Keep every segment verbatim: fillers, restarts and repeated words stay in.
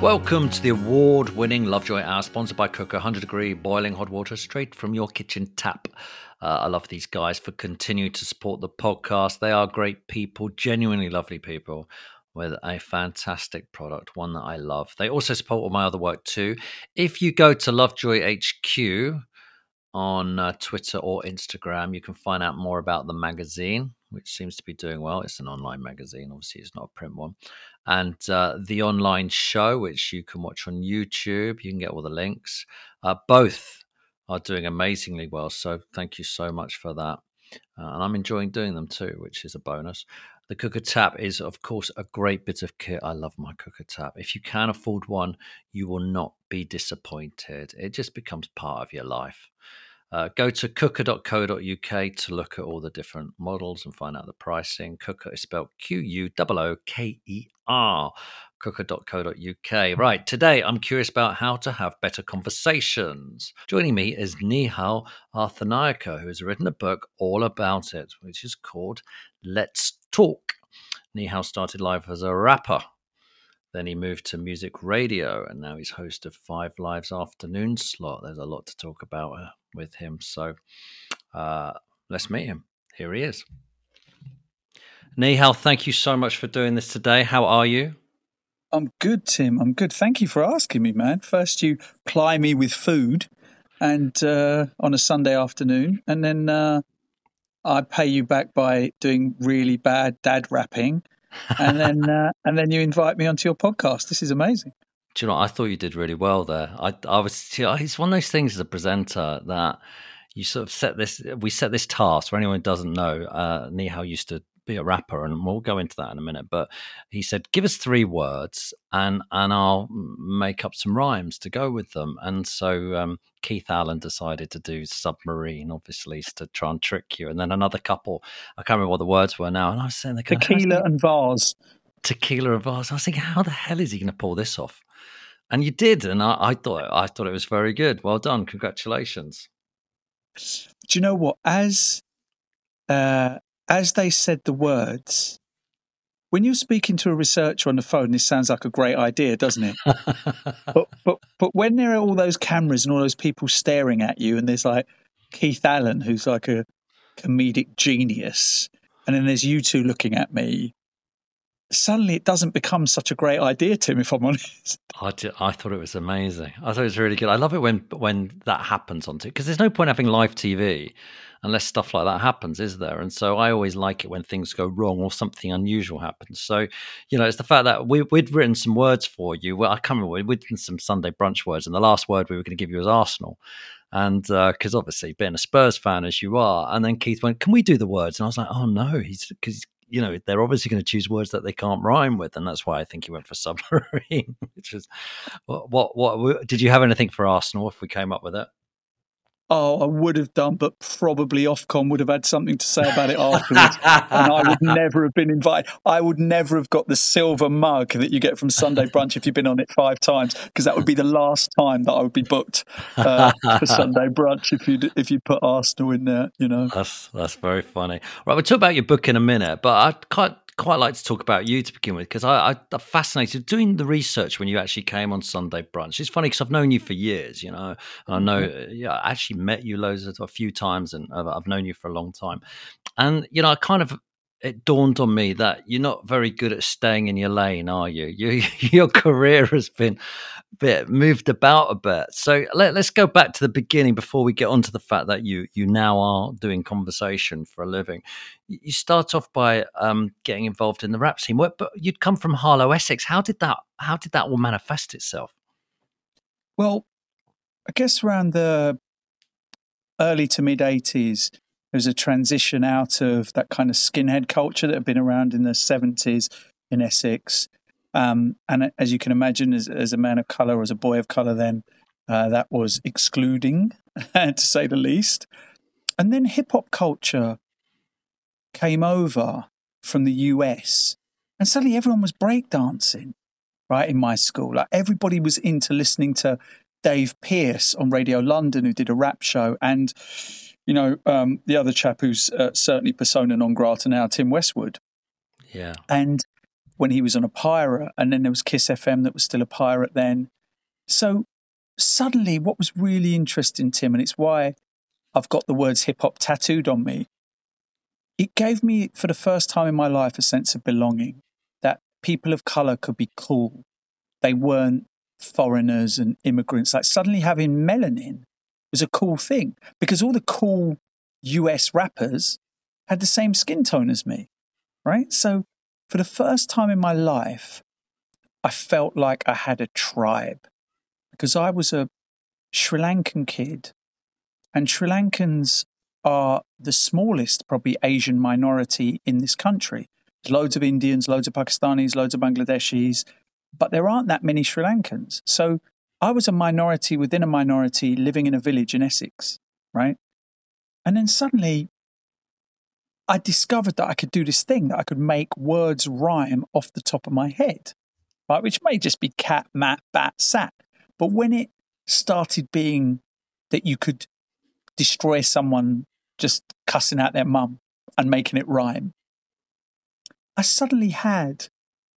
Welcome to the award-winning Lovejoy Hour, sponsored by Cooker, one hundred degree boiling hot water straight from your kitchen tap. Uh, I love these guys for continuing to support the podcast. They are great people, genuinely lovely people with a fantastic product, one that I love. They also support all my other work too. If you go to Lovejoy H Q on uh, Twitter or Instagram, you can find out more about the magazine, which seems to be doing well. It's an online magazine. Obviously, it's not a print one. And uh, the online show, which you can watch on YouTube. You can get all the links. Uh, both are doing amazingly well. So thank you so much for that. Uh, and I'm enjoying doing them too, which is a bonus. The Cooker Tap is, of course, a great bit of kit. I love my Cooker Tap. If you can afford one, you will not be disappointed. It just becomes part of your life. Uh, go to cooker dot co dot uk to look at all the different models and find out the pricing. Cooker is spelled Q U O O K E R. cooker dot co dot uk. Right, today I'm curious about how to have better conversations. Joining me is Nihal Arthanaika, who has written a book all about it, which is called Let's Talk. Nihal started life as a rapper. Then he moved to music radio, and now he's host of Five Lives afternoon slot. There's a lot to talk about uh, with him. So uh, let's meet him. Here he is. Nihal, thank you so much for doing this today. How are you? I'm good, Tim. I'm good. Thank you for asking me, man. First, you ply me with food, and uh, on a Sunday afternoon, and then uh, I pay you back by doing really bad dad rapping. and then uh, and then you invite me onto your podcast. This is amazing. Do you know, I thought you did really well there. I, I was, you know, it's one of those things as a presenter that you sort of set this, we set this task for anyone who doesn't know. Uh, Nihal used to be a rapper, and we'll go into that in a minute. But he said, give us three words and and I'll make up some rhymes to go with them. And so um, Keith Allen decided to do submarine, obviously, to try and trick you. And then another couple, I can't remember what the words were now. And I was saying, tequila and vase. Tequila and vase. I was thinking, how the hell is he going to pull this off? And you did, and I, I thought I thought it was very good. Well done, congratulations. Do you know what? As uh, as they said the words, when you're speaking to a researcher on the phone, this sounds like a great idea, doesn't it? but but but when there are all those cameras and all those people staring at you, and there's like Keith Allen, who's like a comedic genius, and then there's you two looking at me. Suddenly it doesn't become such a great idea, Tim, if I'm honest. I, did, I thought it was amazing. I thought it was really good. I love it when when that happens on T V, because there's no point having live T V unless stuff like that happens, is there? And so I always like it when things go wrong or something unusual happens. So, you know, it's the fact that we, we'd written some words for you. Well, I can't remember, we'd written some Sunday brunch words, and the last word we were going to give you was Arsenal. And because uh, obviously being a Spurs fan as you are, and then Keith went, can we do the words? And I was like, oh no, he's because you know, they're obviously going to choose words that they can't rhyme with. And that's why I think he went for submarine, which is what, what, what, did you have anything for Arsenal if we came up with it? Oh, I would have done, but probably Ofcom would have had something to say about it afterwards. And I would never have been invited. I would never have got the silver mug that you get from Sunday brunch if you've been on it five times, because that would be the last time that I would be booked uh, for Sunday brunch if you if you put Arsenal in there, you know. That's that's very funny. Right, we'll talk about your book in a minute, but I'd quite quite like to talk about you to begin with, because I, I, I'm fascinated doing the research when you actually came on Sunday brunch. It's funny because I've known you for years, you know. I know, yeah, I actually met you loads of a few times, and I've known you for a long time. And you know, I kind of it dawned on me that you're not very good at staying in your lane, are you? you your career has been a bit moved about a bit. So let, let's go back to the beginning before we get on to the fact that you you now are doing conversation for a living. You start off by um, getting involved in the rap scene, but you'd come from Harlow, Essex. How did that? How did that all manifest itself? Well, I guess around the early to mid eighties, there was a transition out of that kind of skinhead culture that had been around in the seventies in Essex. Um, and as you can imagine, as, as a man of colour, as a boy of colour then, uh, that was excluding, to say the least. And then hip-hop culture came over from the U S, and suddenly everyone was breakdancing, right, in my school. Like everybody was into listening to Dave Pearce on Radio London, who did a rap show, and, you know, um, the other chap who's uh, certainly persona non grata now, Tim Westwood. Yeah. And when he was on a pirate, and then there was Kiss F M that was still a pirate then. So suddenly what was really interesting, Tim, and it's why I've got the words hip hop tattooed on me, it gave me, for the first time in my life, a sense of belonging, that people of colour could be cool. They weren't foreigners and immigrants. Like suddenly having melanin was a cool thing, because all the cool U S rappers had the same skin tone as me, right? So for the first time in my life, I felt like I had a tribe, because I was a Sri Lankan kid, and Sri Lankans are the smallest, probably, Asian minority in this country. There's loads of Indians, loads of Pakistanis, loads of Bangladeshis, but there aren't that many Sri Lankans. So I was a minority within a minority living in a village in Essex, right? And then suddenly I discovered that I could do this thing, that I could make words rhyme off the top of my head, right? Which may just be cat, mat, bat, sat. But when it started being that you could destroy someone just cussing out their mum and making it rhyme, I suddenly had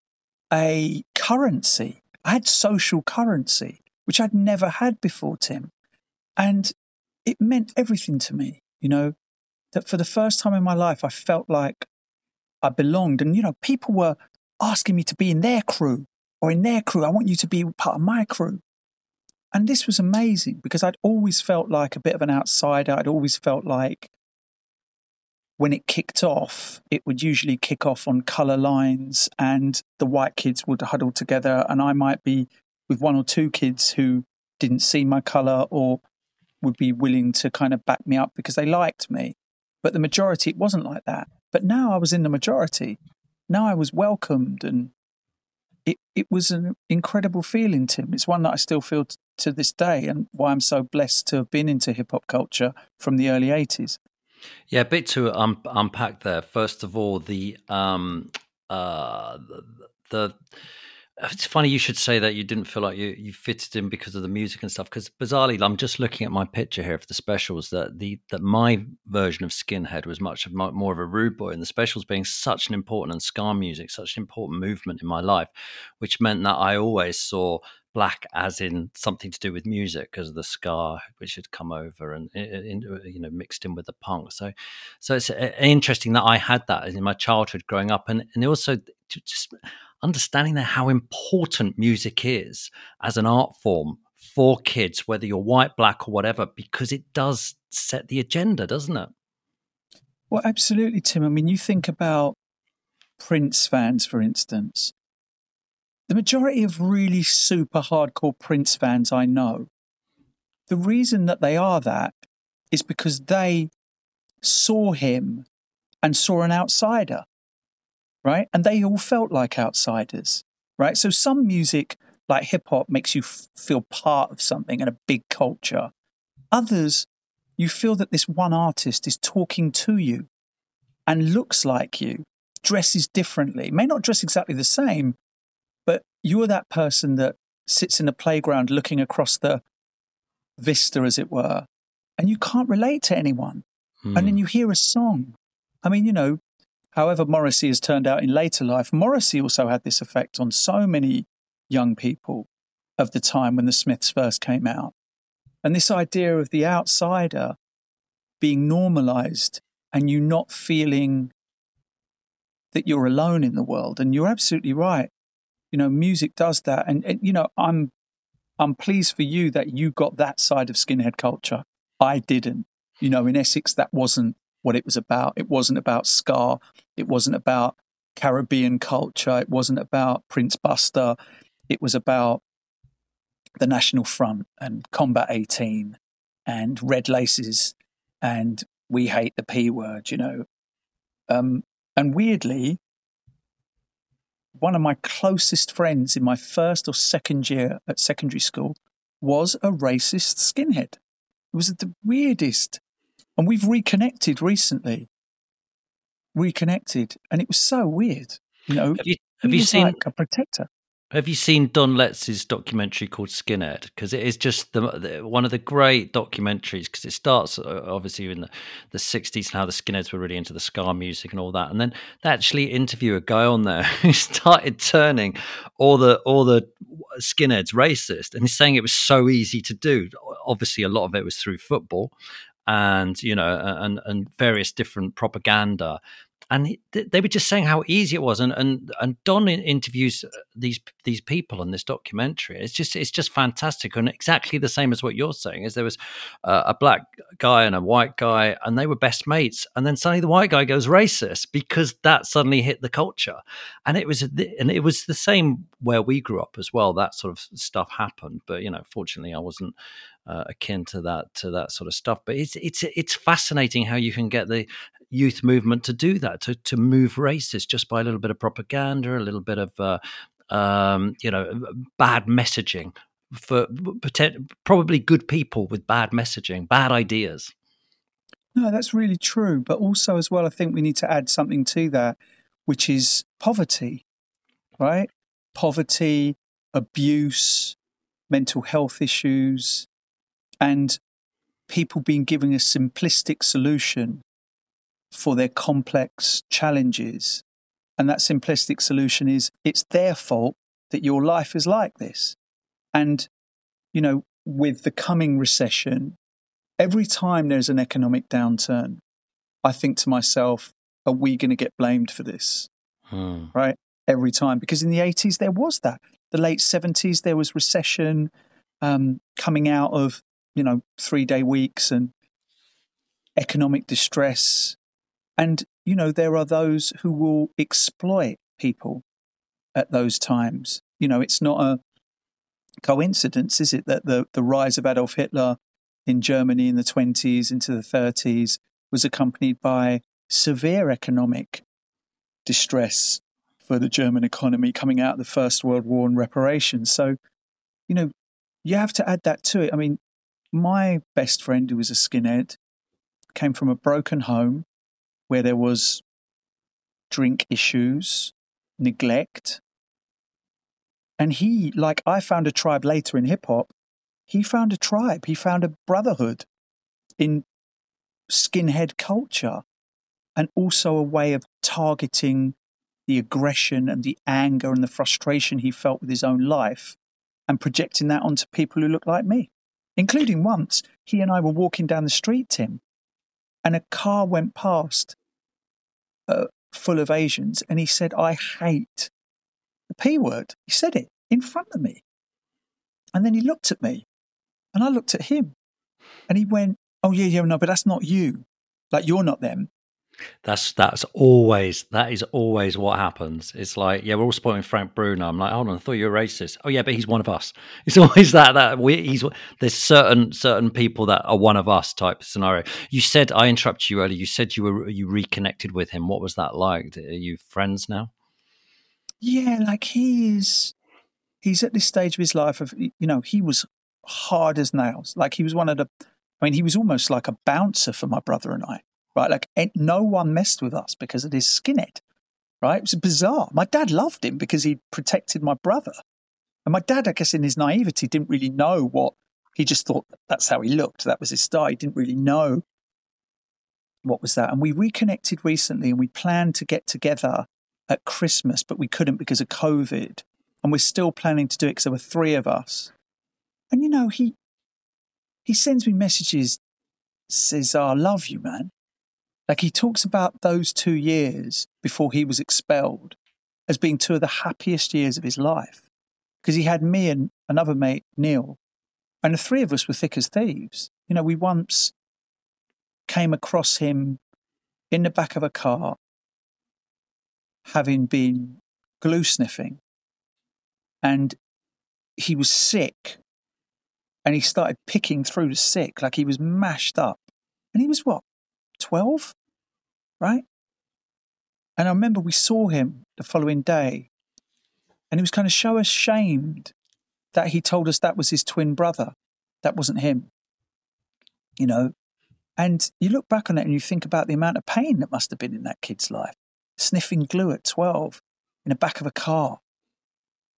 a currency. I had social currency, which I'd never had before, Tim. And it meant everything to me, you know, that for the first time in my life, I felt like I belonged. And, you know, people were asking me to be in their crew or in their crew. I want you to be part of my crew. And this was amazing, because I'd always felt like a bit of an outsider. I'd always felt like when it kicked off, it would usually kick off on colour lines, and the white kids would huddle together, and I might be with one or two kids who didn't see my colour or would be willing to kind of back me up because they liked me. But the majority, it wasn't like that. But now I was in the majority. Now I was welcomed, and it, it was an incredible feeling, Tim. It's one that I still feel t- to this day, and why I'm so blessed to have been into hip-hop culture from the early eighties. Yeah, a bit to um, unpack there. First of all, the um, uh, the, the it's funny you should say that you didn't feel like you, you fitted in because of the music and stuff. Because bizarrely, I'm just looking at my picture here of the specials. That the that my version of Skinhead was much of my, more of a rude boy, and the specials being such an important, and ska music such an important movement in my life, which meant that I always saw black as in something to do with music, because of the ska which had come over and, you know, mixed in with the punk. So, so it's interesting that I had that in my childhood growing up, and and also just understanding that how important music is as an art form for kids, whether you're white, black, or whatever, because it does set the agenda, doesn't it? Well, absolutely, Tim. I mean, you think about Prince fans, for instance. The majority of really super hardcore Prince fans I know, the reason that they are that is because they saw him and saw an outsider, right? And they all felt like outsiders, right? So some music, like hip-hop, makes you f- feel part of something and a big culture. Others, you feel that this one artist is talking to you and looks like you, dresses differently, may not dress exactly the same, but you're that person that sits in the playground looking across the vista, as it were, and you can't relate to anyone. Hmm. And then you hear a song. I mean, you know, however Morrissey has turned out in later life, Morrissey also had this effect on so many young people of the time when the Smiths first came out. And this idea of the outsider being normalized and you not feeling that you're alone in the world. And you're absolutely right. You know, music does that. And, and, you know, I'm I'm pleased for you that you got that side of skinhead culture. I didn't. You know, in Essex, that wasn't what it was about. It wasn't about ska. It wasn't about Caribbean culture. It wasn't about Prince Buster. It was about the National Front and Combat eighteen and Red Laces and We Hate the P Word, you know. Um, and weirdly, one of my closest friends in my first or second year at secondary school was a racist skinhead. It was the weirdest. And we've reconnected recently. Reconnected. And it was so weird. You know, have you, have he you was seen like a protector. Have you seen Don Letz's documentary called Skinhead? Because it is just the, the one of the great documentaries. Because it starts uh, obviously in the, the sixties and how the skinheads were really into the ska music and all that, and then they actually interview a guy on there who started turning all the all the skinheads racist, and he's saying it was so easy to do. Obviously, a lot of it was through football, and you know, and and various different propaganda. And he, they were just saying how easy it was, and and and Don interviews these these people on this documentary. It's just it's just fantastic, and exactly the same as what you're saying. Is there was uh, a black guy and a white guy, and they were best mates, and then suddenly the white guy goes racist because that suddenly hit the culture, and it was and it was the same where we grew up as well. That sort of stuff happened, but you know, fortunately, I wasn't uh, akin to that to that sort of stuff. But it's it's it's fascinating how you can get the youth movement to do that, to to move racist just by a little bit of propaganda, a little bit of uh, um, you know, bad messaging for probably good people with bad messaging, bad ideas. No, that's really true. But also as well, I think we need to add something to that, which is poverty, right? Poverty, abuse, mental health issues, and people being given a simplistic solution for their complex challenges. And that simplistic solution is it's their fault that your life is like this. And, you know, with the coming recession, every time there's an economic downturn, I think to myself, are we going to get blamed for this? Hmm. Right? Every time. Because in the eighties, there was that. The late seventies, there was recession um, coming out of, you know, three-day weeks and economic distress. And, you know, there are those who will exploit people at those times. You know, it's not a coincidence, is it, that the, the rise of Adolf Hitler in Germany in the twenties into the thirties was accompanied by severe economic distress for the German economy coming out of the First World War and reparations. So, you know, you have to add that to it. I mean, my best friend, who was a skinhead, came from a broken home where there was drink issues, neglect. And he, like I found a tribe later in hip-hop, he found a tribe, he found a brotherhood in skinhead culture, and also a way of targeting the aggression and the anger and the frustration he felt with his own life and projecting that onto people who look like me. Including once, he and I were walking down the street, Tim, and a car went past uh, full of Asians, and he said, I hate the P word. He said it in front of me. And then he looked at me, and I looked at him, and he went, oh, yeah, yeah, no, but that's not you. Like, you're not them. That's that's always that is always what happens. It's like, yeah, we're all supporting Frank Bruno. I'm like, hold on, I thought you were racist. Oh yeah, but he's one of us. It's always that that we he's there's certain certain people that are one of us type scenario. You said, I interrupted you earlier. You said you were you reconnected with him. What was that like? Are you friends now? Yeah, like he's he's at this stage of his life of, you know, he was hard as nails. Like he was one of the, I mean, he was almost like a bouncer for my brother and I. Right, like no one messed with us because of this skinhead, right? It was bizarre. My dad loved him because he protected my brother. And my dad, I guess in his naivety, didn't really know what, he just thought that's how he looked. That was his style. He didn't really know what was that. And we reconnected recently and we planned to get together at Christmas, but we couldn't because of COVID. And we're still planning to do it because there were three of us. And, you know, he he sends me messages, says, oh, I love you, man. Like he talks about those two years before he was expelled as being two of the happiest years of his life. Because he had me and another mate, Neil, and the three of us were thick as thieves. You know, we once came across him in the back of a car, having been glue sniffing. And he was sick. And he started picking through the sick, like he was mashed up. And he was what? twelve, right? And I remember we saw him the following day and he was kind of so ashamed that he told us that was his twin brother. That wasn't him, you know? And you look back on it and you think about the amount of pain that must have been in that kid's life. Sniffing glue at twelve in the back of a car,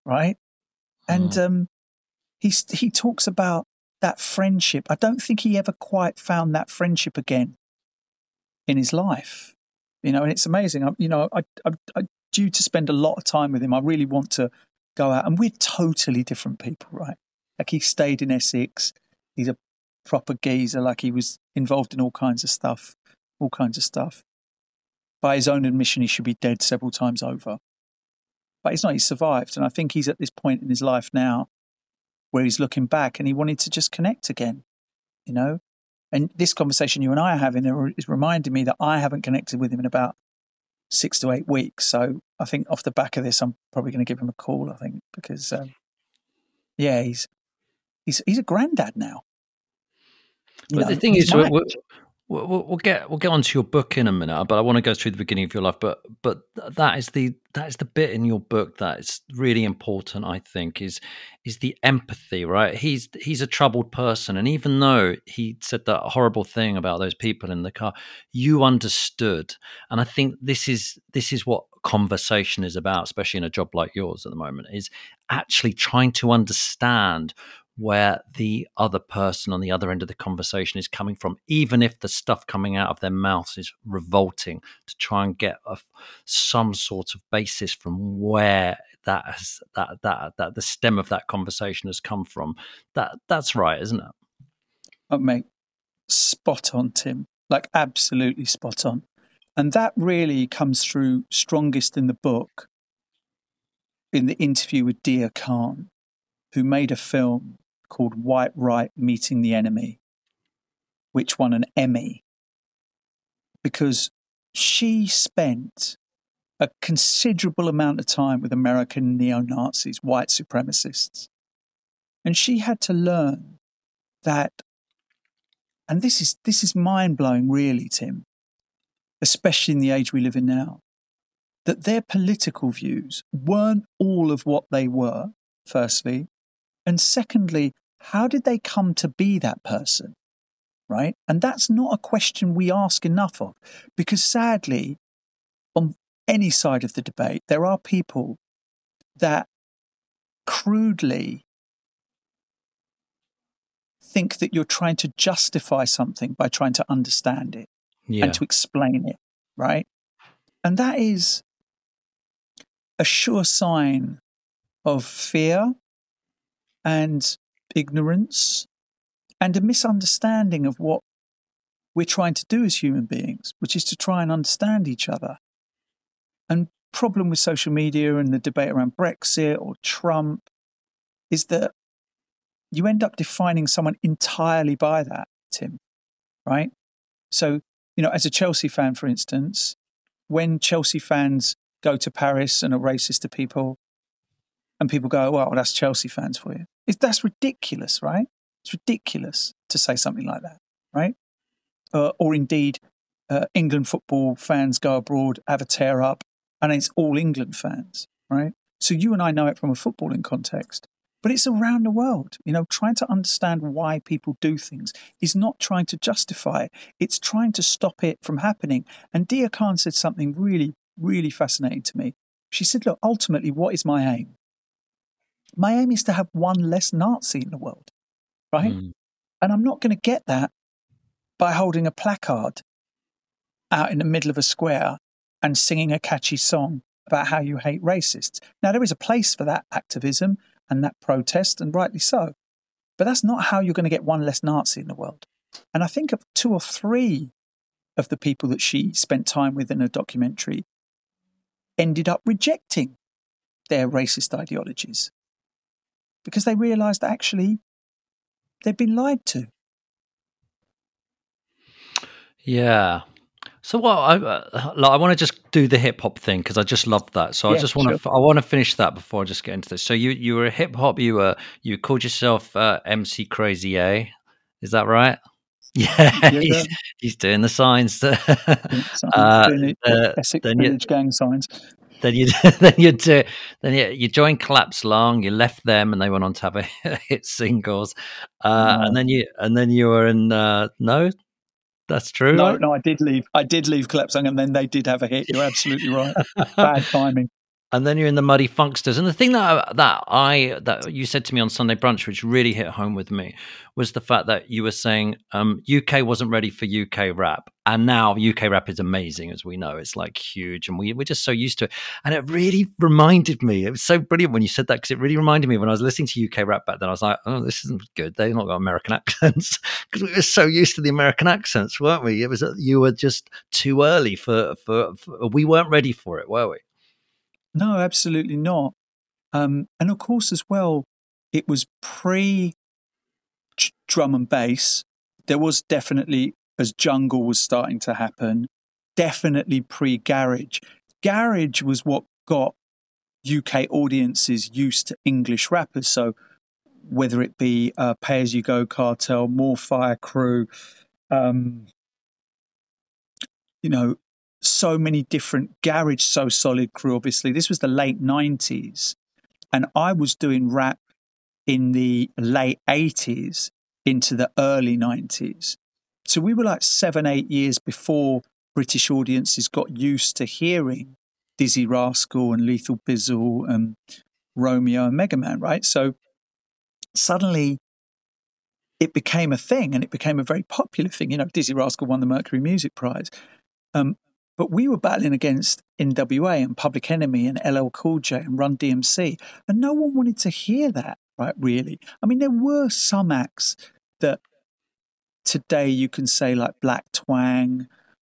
right? And Mm. um, he he talks about that friendship. I don't think he ever quite found that friendship again in his life, you know. And it's amazing. I, you know, I, I, I due to spend a lot of time with him. I really want to go out, and we're totally different people, right? Like he stayed in Essex. He's a proper geezer. Like he was involved in all kinds of stuff, all kinds of stuff. By his own admission, he should be dead several times over. But he's not. He's survived, and I think he's at this point in his life now where he's looking back and he wanted to just connect again, you know? And this conversation you and I are having is reminding me that I haven't connected with him in about six to eight weeks. So I think off the back of this, I'm probably going to give him a call, I think, because, um, yeah, he's, he's, he's a granddad now. You but know, the thing is, we're, we're, we'll, we'll get we'll get onto your book in a minute, but I want to go through the beginning of your life. But but that is the that is the bit in your book that is really important. I think is is the empathy, right? He's he's a troubled person, and even though he said that horrible thing about those people in the car, you understood. And I think this is this is what conversation is about, especially in a job like yours at the moment, is actually trying to understand where the other person on the other end of the conversation is coming from, even if the stuff coming out of their mouths is revolting, to try and get a, some sort of basis from where that has that that that the stem of that conversation has come from. That that's right, isn't it? Oh, mate, spot on, Tim. Like absolutely spot on. And that really comes through strongest in the book, in the interview with Dia Khan, who made a film called White Right Meeting the Enemy, which won an Emmy, because she spent a considerable amount of time with American neo-Nazis, white supremacists. And she had to learn that, and this is this is mind-blowing really, Tim, especially in the age we live in now, that their political views weren't all of what they were, firstly, and secondly, how did they come to be that person, right? And that's not a question we ask enough of, because sadly, on any side of the debate, there are people that crudely think that you're trying to justify something by trying to understand it yeah. and to explain it, right? And that is a sure sign of fear and ignorance and a misunderstanding of what we're trying to do as human beings, which is to try and understand each other. And problem with social media and the debate around Brexit or Trump is that you end up defining someone entirely by that, Tim, right? So, you know, as a Chelsea fan, for instance, when Chelsea fans go to Paris and are racist to people, and people go, well, that's Chelsea fans for you. It's, that's ridiculous, right? It's ridiculous to say something like that, right? Uh, or indeed, uh, England football fans go abroad, have a tear up, and it's all England fans, right? So you and I know it from a footballing context, but it's around the world. You know, trying to understand why people do things is not trying to justify it. It's trying to stop it from happening. And Dia Khan said something really, really fascinating to me. She said, look, ultimately, what is my aim? My aim is to have one less Nazi in the world, right? Mm. And I'm not going to get that by holding a placard out in the middle of a square and singing a catchy song about how you hate racists. Now, there is a place for that activism and that protest, and rightly so. But that's not how you're going to get one less Nazi in the world. And I think of two or three of the people that she spent time with in a documentary ended up rejecting their racist ideologies because they realised that actually they've been lied to. Yeah. So what I uh, like, I want to just do the hip hop thing because I just love that. So yeah, I just want to sure. I want to finish that before I just get into this. So you you were a hip hop. You were you called yourself uh, M C Crazy A. Is that right? Yeah, yeah he's, yeah. he's doing the signs. uh, doing uh, Essex Village gang signs. Then you then you do then you, you joined Collapse Long. You left them, and they went on to have a hit singles. Uh, oh. And then you and then you were in uh, no. That's true. No, right? no, I did leave. I did leave Collapse Long, and then they did have a hit. You're absolutely right. Bad timing. And then you're in the Muddy Funksters. And the thing that that I that you said to me on Sunday Brunch, which really hit home with me, was the fact that you were saying um, U K wasn't ready for U K rap, and now U K rap is amazing, as we know. It's like huge, and we we're just so used to it. And it really reminded me. It was so brilliant when you said that, because it really reminded me when I was listening to U K rap back then. I was like, oh, this isn't good. They've not got American accents, because we were so used to the American accents, weren't we? It was you were just too early for for, for we weren't ready for it, were we? No, absolutely not. Um, and of course, as well, it was pre drum and bass. There was definitely, as jungle was starting to happen, definitely pre garage. Garage was what got U K audiences used to English rappers. So whether it be uh, Pay As You Go Cartel, More Fire Crew, um, you know, so many different garage, So Solid Crew. Obviously, this was the late nineties, and I was doing rap in the late eighties into the early nineties. So we were like seven, eight years before British audiences got used to hearing Dizzee Rascal and Lethal Bizzle and Romeo and Mega Man, right? So suddenly it became a thing, and it became a very popular thing. You know, Dizzee Rascal won the Mercury Music Prize. Um, but we were battling against N W A and Public Enemy and L L Cool J and Run D M C, and no one wanted to hear that, right, really. I mean, there were some acts that today you can say, like Black Twang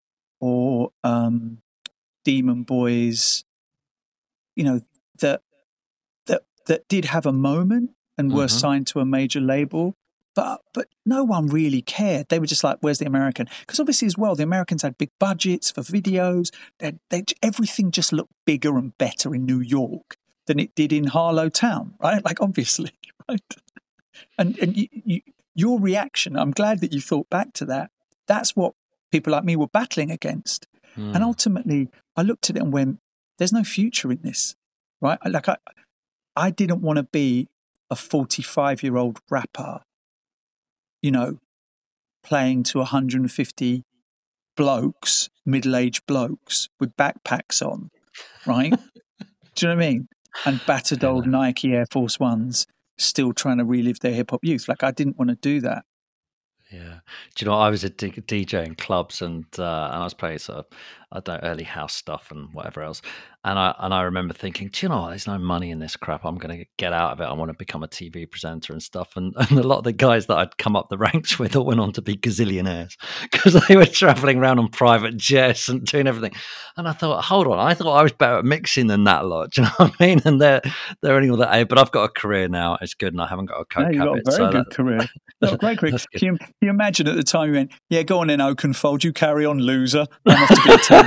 or um, Demon Boys, you know, that that that did have a moment and were Mm-hmm. signed to a major label. But but no one really cared. They were just like, "Where's the American?" Because obviously, as well, the Americans had big budgets for videos. They, they everything just looked bigger and better in New York than it did in Harlow Town, right? Like, obviously, right? And and you, you, your reaction, I'm glad that you thought back to that. That's what people like me were battling against. Mm. And ultimately, I looked at it and went, "There's no future in this, right?" Like I, I didn't want to be a forty-five-year-old rapper, you know, playing to one hundred fifty blokes, middle-aged blokes with backpacks on, right? Do you know what I mean? And battered Yeah. old Nike Air Force Ones, still trying to relive their hip-hop youth. Like, I didn't want to do that. Yeah. Do you know, I was a D- DJ in clubs, and uh, and I was playing sort of, I don't know, early house stuff and whatever else. And I and I remember thinking, do you know what? There's no money in this crap. I'm going to get out of it. I want to become a T V presenter and stuff. And, and a lot of the guys that I'd come up the ranks with all went on to be gazillionaires, because they were traveling around on private jets and doing everything. And I thought, hold on, I thought I was better at mixing than that lot. Do you know what I mean? And they're they're earning all that. But I've got a career now. It's good, and I haven't got a coke No, you've got a habit. very so good that, career. You've got a great career. that's good. Can you, can you imagine at the time you went, "Yeah, go on in, Oakenfold, you carry on, loser. I'm off to be a T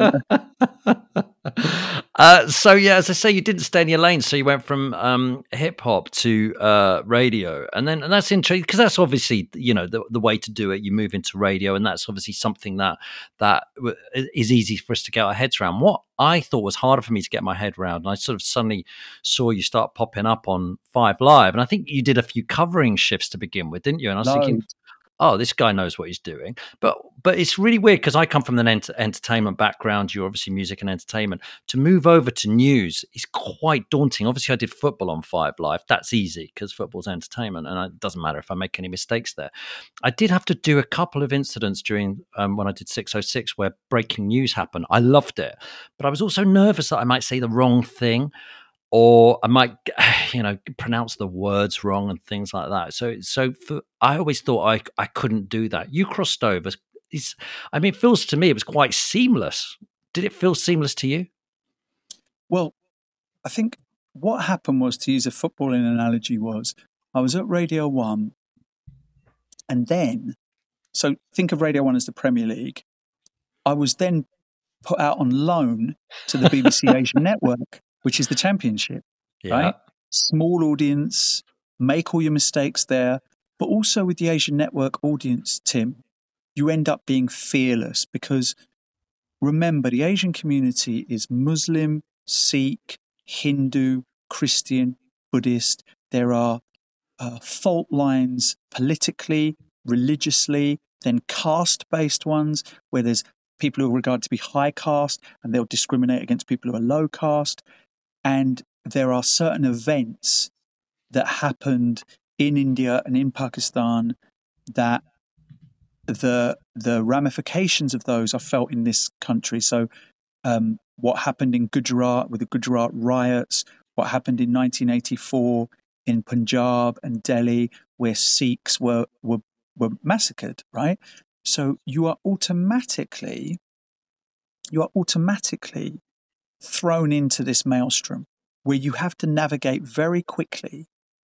V presenter." uh, so yeah, as I say, you didn't stay in your lane. So you went from um, hip hop to uh, radio, and then and that's interesting, because that's obviously, you know, the, the way to do it. You move into radio, and that's obviously something that that is easy for us to get our heads around. What I thought was harder for me to get my head around, and I sort of suddenly saw you start popping up on Five Live, and I think you did a few covering shifts to begin with, didn't you? And I was No. thinking, oh, this guy knows what he's doing. But but it's really weird, because I come from an ent- entertainment background. You're obviously music and entertainment. To move over to news is quite daunting. Obviously, I did football on Five Live. That's easy, because football's entertainment, and it doesn't matter if I make any mistakes there. I did have to do a couple of incidents during um, when I did six oh six where breaking news happened. I loved it, but I was also nervous that I might say the wrong thing, or I might, you know, pronounce the words wrong and things like that. So, so for, I always thought I I couldn't do that. You crossed over. It's, I mean, it feels to me it was quite seamless. Did it feel seamless to you? Well, I think what happened was, to use a footballing analogy, was I was at Radio One, and then, so think of Radio One as the Premier League. I was then put out on loan to the B B C Asian Network, which is the Championship, Yeah. right? Small audience, make all your mistakes there. But also with the Asian Network audience, Tim, you end up being fearless, because remember, the Asian community is Muslim, Sikh, Hindu, Christian, Buddhist. There are uh, fault lines politically, religiously, then caste-based ones, where there's people who are regarded to be high caste and they'll discriminate against people who are low caste. And there are certain events that happened in India and in Pakistan that the the ramifications of those are felt in this country. So um, what happened in Gujarat with the Gujarat riots, what happened in nineteen eighty-four in Punjab and Delhi, where Sikhs were, were, were massacred, right? So you are automatically, you are automatically thrown into this maelstrom where you have to navigate very quickly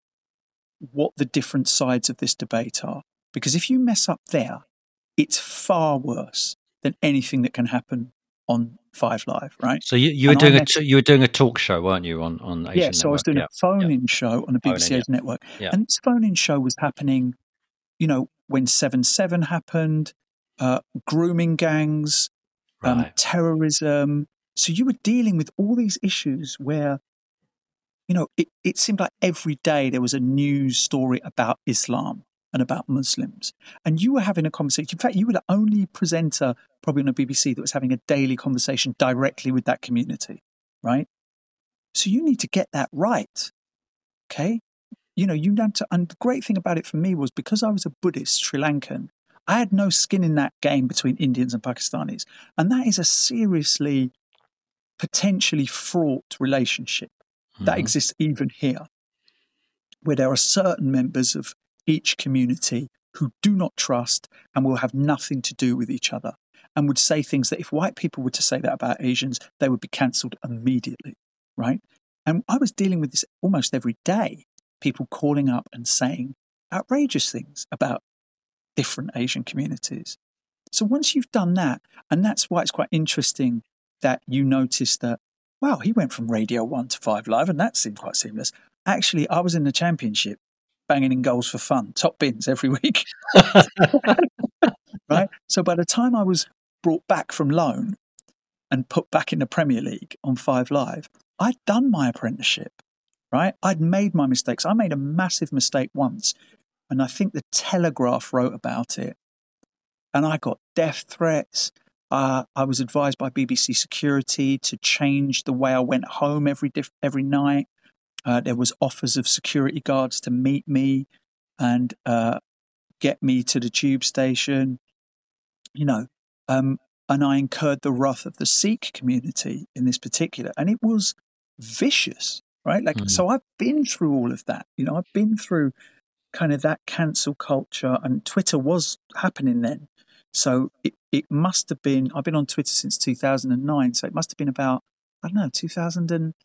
what the different sides of this debate are. Because if you mess up there, it's far worse than anything that can happen on Five Live, right? So you, you were And I doing a mess- t- you were doing a talk show, weren't you, on on Asian yeah, so I was Network? doing Yeah. a phone-in Yeah. show on the B B C Phone-in, Asian Network. Yeah. And this phone-in show was happening, you know, when seven seven happened, uh, grooming gangs, um, Right. terrorism. So you were dealing with all these issues where, you know, it, it seemed like every day there was a news story about Islam and about Muslims. And you were having a conversation. In fact, you were the only presenter probably on the B B C that was having a daily conversation directly with that community, right? So you need to get that right, okay? You know, you need to, and the great thing about it for me was because I was a Buddhist Sri Lankan, I had no skin in that game between Indians and Pakistanis. And that is a seriously, potentially fraught relationship Mm-hmm. that exists even here, where there are certain members of each community who do not trust and will have nothing to do with each other and would say things that if white people were to say that about Asians, they would be cancelled immediately, right? And I was dealing with this almost every day, people calling up and saying outrageous things about different Asian communities. So once you've done that, and that's why it's quite interesting that you notice that, wow, he went from Radio one to Five Live, and that seemed quite seamless. Actually, I was in the Championship, banging in goals for fun, top bins every week. Right? So by the time I was brought back from loan and put back in the Premier League on Five Live, I'd done my apprenticeship, right? I'd made my mistakes. I made a massive mistake once, and I think the Telegraph wrote about it, and I got death threats. Uh, I was advised by B B C Security to change the way I went home every diff- every night. Uh, there was offers of security guards to meet me and uh, get me to the tube station, you know. Um, and I incurred the wrath of the Sikh community in this particular, and it was vicious, right? Like, mm. So I've been through all of that. You know, I've been through kind of that cancel culture, and Twitter was happening then. So it, it must have been, I've been on Twitter since two thousand nine, so it must have been about, I don't know, two thousand and,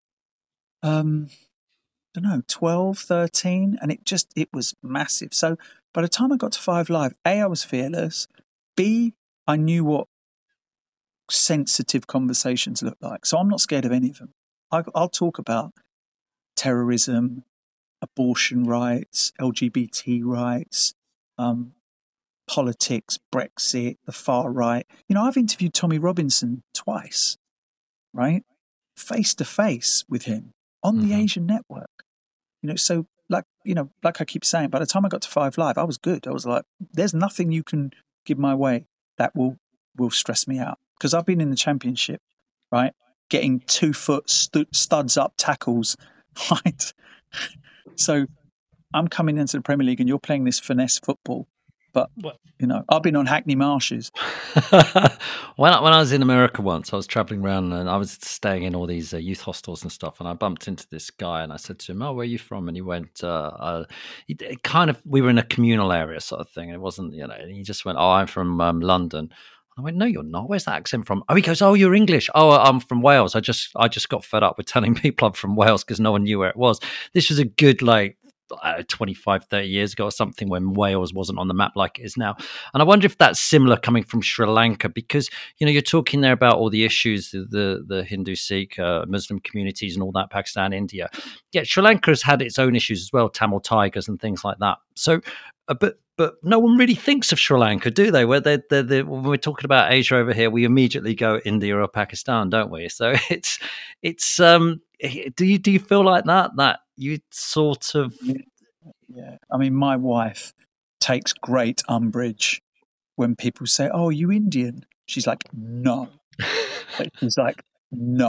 um, I don't know, twelve, thirteen, and it just, it was massive. So by the time I got to Five Live, A, I was fearless, B, I knew what sensitive conversations look like. So I'm not scared of any of them. I, I'll talk about terrorism, abortion rights, L G B T rights, um, politics, Brexit, the far right. You know, I've interviewed Tommy Robinson twice, right? Face to face with him on mm-hmm. the Asian Network. You know, so like, you know, like I keep saying, by the time I got to Five Live, I was good. I was like, there's nothing you can give my way that will, will stress me out. Because I've been in the Championship, right? Getting two foot stu- studs up tackles, right? So I'm coming into the Premier League and you're playing this finesse football. But, you know, I've been on Hackney Marshes. when, I, when I was in America once, I was traveling around and I was staying in all these uh, youth hostels and stuff. And I bumped into this guy and I said to him, oh, where are you from? And he went, uh, uh, he, it kind of, we were in a communal area sort of thing. It wasn't, you know, and he just went, oh, I'm from um, London. I went, no, you're not. Where's that accent from? Oh, he goes, oh, you're English. Oh, I'm from Wales. I just, I just got fed up with telling people I'm from Wales because no one knew where it was. This was a good, like, Uh, twenty-five, thirty years ago or something when Wales wasn't on the map like it is now. And I wonder if that's similar coming from Sri Lanka because, you know, you're talking there about all the issues, the the Hindu, Sikh, uh, Muslim communities and all that, Pakistan, India. Yeah, Sri Lanka has had its own issues as well, Tamil Tigers and things like that. So, uh, but but no one really thinks of Sri Lanka, do they? Where they're, they're, they're, when we're talking about Asia over here, we immediately go India or Pakistan, don't we? So it's, it's um, do you, do you feel like that, that you sort of... Yeah, I mean, my wife takes great umbrage when people say, oh, are you Indian? She's like, no. She's like, no.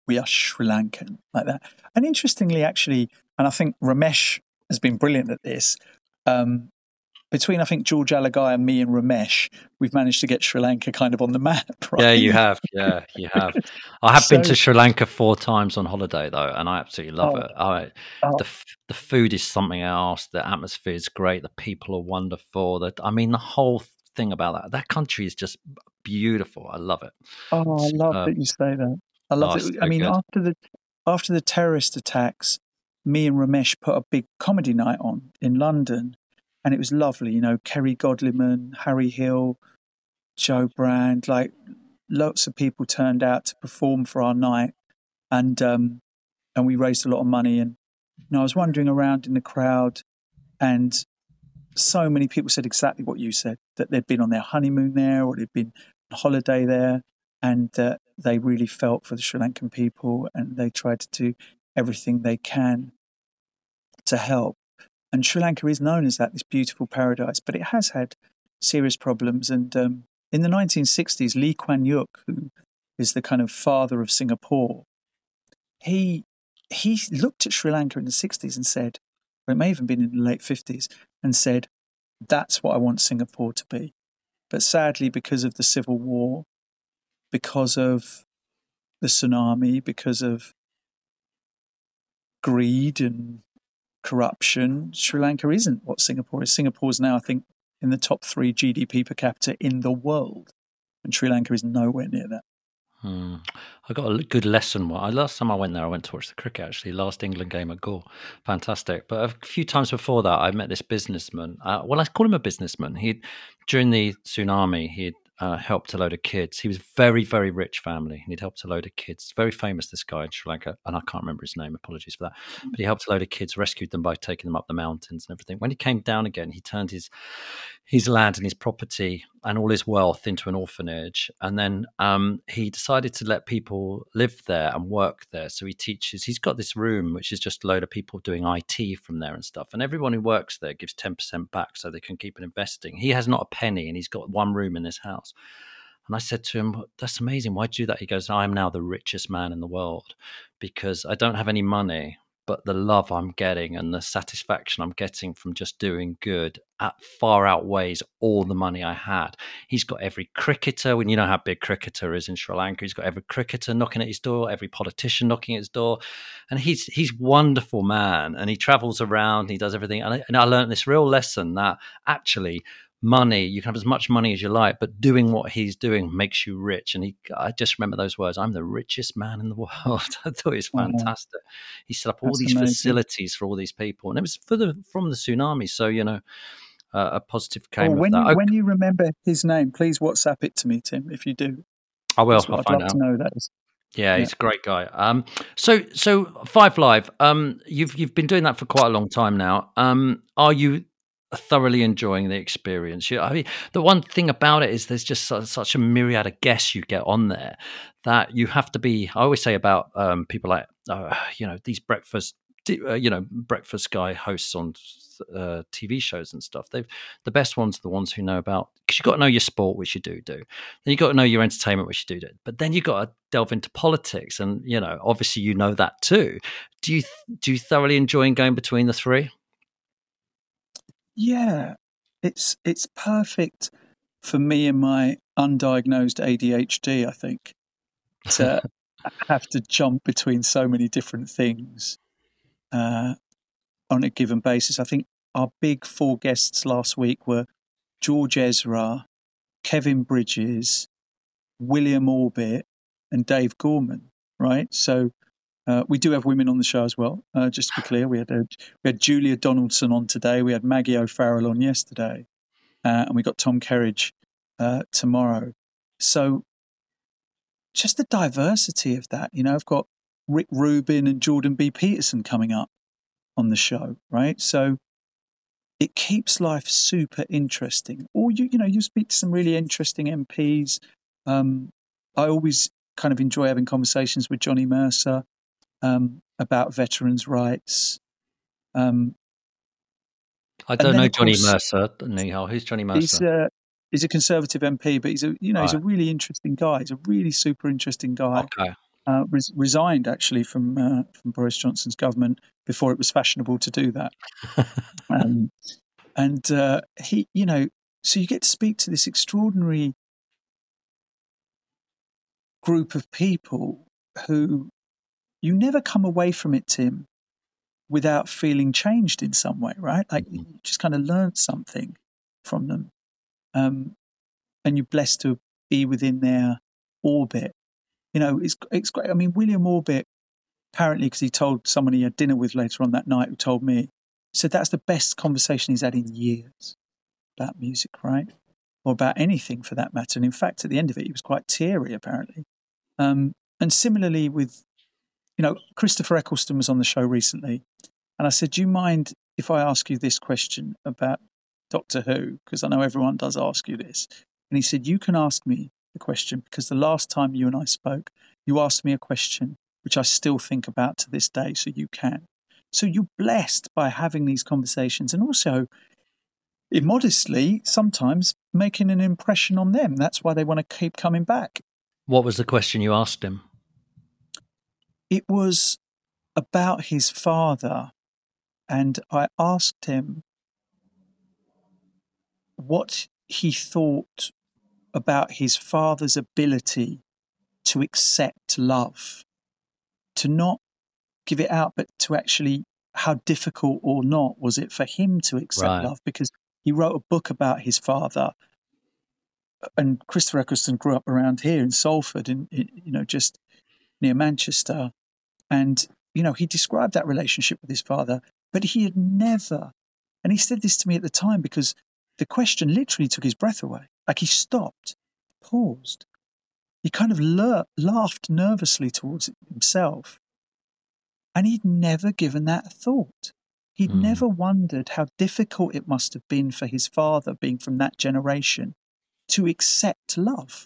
we are Sri Lankan, like that. And interestingly, actually, and I think Ramesh has been brilliant at this, um, between, I think, George Alagai and me and Ramesh, we've managed to get Sri Lanka kind of on the map, right? Yeah, you have. Yeah, you have. I have So- been to Sri Lanka four times on holiday, though, and I absolutely love Oh, it. I, oh. the f- the food is something else. The atmosphere is great. The people are wonderful. That I mean, the whole thing about that that country is just beautiful. I love it. Oh, I love Uh, that you say that. I love oh, it. it's I so mean, good. after the after the terrorist attacks, me and Ramesh put a big comedy night on in London, and it was lovely. You know, Kerry Godliman, Harry Hill, Joe Brand, like lots of people turned out to perform for our night, and um, and we raised a lot of money. And you know, I was wandering around in the crowd, and so many people said exactly what you said, that they'd been on their honeymoon there or they'd been on holiday there, and that they really felt for the Sri Lankan people, and they tried to do everything they can to help. And Sri Lanka is known as that, this beautiful paradise, but it has had serious problems. And um, in the nineteen sixties, Lee Kuan Yew, who is the kind of father of Singapore, he he looked at Sri Lanka in the sixties and said, or it may have even been in the late fifties, and said, that's what I want Singapore to be. But sadly, because of the civil war, because of the tsunami, because of greed and corruption, Sri Lanka isn't what Singapore is. Singapore is now, I think, in the top three G D P per capita in the world, and Sri Lanka is nowhere near that. Hmm. I got a good lesson. Well, last time I went there, I went to watch the cricket, actually. Last England game at Gore. Fantastic. But a few times before that, I met this businessman. Uh, well, I call him a businessman. He, during the tsunami, he had uh, helped a load of kids. He was very, very rich family, and he'd helped a load of kids. Very famous, this guy in Sri Lanka, and I can't remember his name. Apologies for that. But he helped a load of kids, rescued them by taking them up the mountains and everything. When he came down again, he turned his his land and his property and all his wealth into an orphanage. And then um, he decided to let people live there and work there. So he teaches, he's got this room, which is just a load of people doing I T from there and stuff. And everyone who works there gives ten percent back so they can keep investing. He has not a penny, and he's got one room in his house. And I said to him, that's amazing. Why'd you do that? He goes, I'm now the richest man in the world because I don't have any money, but the love I'm getting and the satisfaction I'm getting from just doing good at far outweighs all the money I had. He's got every cricketer, when you know how big cricketer is in Sri Lanka, he's got every cricketer knocking at his door, every politician knocking at his door. And he's he's wonderful man. And he travels around, he does everything. And I, and I learned this real lesson that actually money, you can have as much money as you like, but doing what he's doing makes you rich. And he, I just remember those words, I'm the richest man in the world. I thought it was fantastic. Oh, he set up all these amazing facilities for all these people, and it was for the from the tsunami. So, you know, uh, a positive came oh, when of that. You, okay. When you remember his name, please WhatsApp it to me, Tim, if you do. I will. I'll I'd find love out. to know that. Yeah, yeah, he's a great guy. Um, so, so Five Live, um, you've you've been doing that for quite a long time now. Um, are you thoroughly enjoying the experience? You, I mean, the one thing about it is there's just such, such a myriad of guests you get on there that you have to be. I always say about um, people like uh, you know these breakfast, uh, you know, breakfast guy hosts on uh, T V shows and stuff. They've the best ones are the ones who know about, because you've got to know your sport, which you do do. Then you've got to know your entertainment, which you do do. But then you've got to delve into politics, and you know, obviously, you know that too. Do you do you thoroughly enjoy going between the three? Yeah, it's it's perfect for me and my undiagnosed A D H D, I think, to have to jump between so many different things uh, on a given basis. I think our big four guests last week were George Ezra, Kevin Bridges, William Orbit, and Dave Gorman, right? So uh, we do have women on the show as well, uh, just to be clear. We had a, we had Julia Donaldson on today. We had Maggie O'Farrell on yesterday. Uh, and we got Tom Kerridge uh, tomorrow. So just the diversity of that, you know, I've got Rick Rubin and Jordan B. Peterson coming up on the show, right? So it keeps life super interesting. Or, you you know, you speak to some really interesting M Ps. Um, I always kind of enjoy having conversations with Johnny Mercer um, about veterans' rights. Um, I don't know Johnny course, Mercer. Nihal. Who's Johnny Mercer? He's a, he's a Conservative M P, but he's a you know right. he's a really interesting guy. He's a really super interesting guy. Okay. uh, res- resigned actually from uh, from Boris Johnson's government before it was fashionable to do that. um, and uh, he, you know, so you get to speak to this extraordinary group of people who you never come away from it, Tim, without feeling changed in some way, right? Like Mhm. you just kind of learned something from them. Um, and you're blessed to be within their orbit. You know, it's it's great. I mean, William Orbit, apparently, because he told someone he had dinner with later on that night who told me, said that's the best conversation he's had in years about music, right? Or about anything for that matter. And in fact, at the end of it, he was quite teary, apparently. Um, and similarly with, you know, Christopher Eccleston was on the show recently. And I said, do you mind if I ask you this question about Doctor Who? Because I know everyone does ask you this. And he said, you can ask me the question because the last time you and I spoke, you asked me a question which I still think about to this day, so you can. So you're blessed by having these conversations and also, immodestly, sometimes making an impression on them. That's why they want to keep coming back. What was the question you asked him? It was about his father, and I asked him what he thought about his father's ability to accept love, to not give it out, but to actually, how difficult or not was it for him to accept Right. love? Because he wrote a book about his father, and Christopher Eccleston grew up around here in Salford, in, in you know, just near Manchester, and you know, he described that relationship with his father, but he had never, and he said this to me at the time because the question literally took his breath away. Like he stopped, paused. He kind of la- laughed nervously towards himself. And he'd never given that a thought. He'd Mm. never wondered how difficult it must have been for his father, being from that generation, to accept love,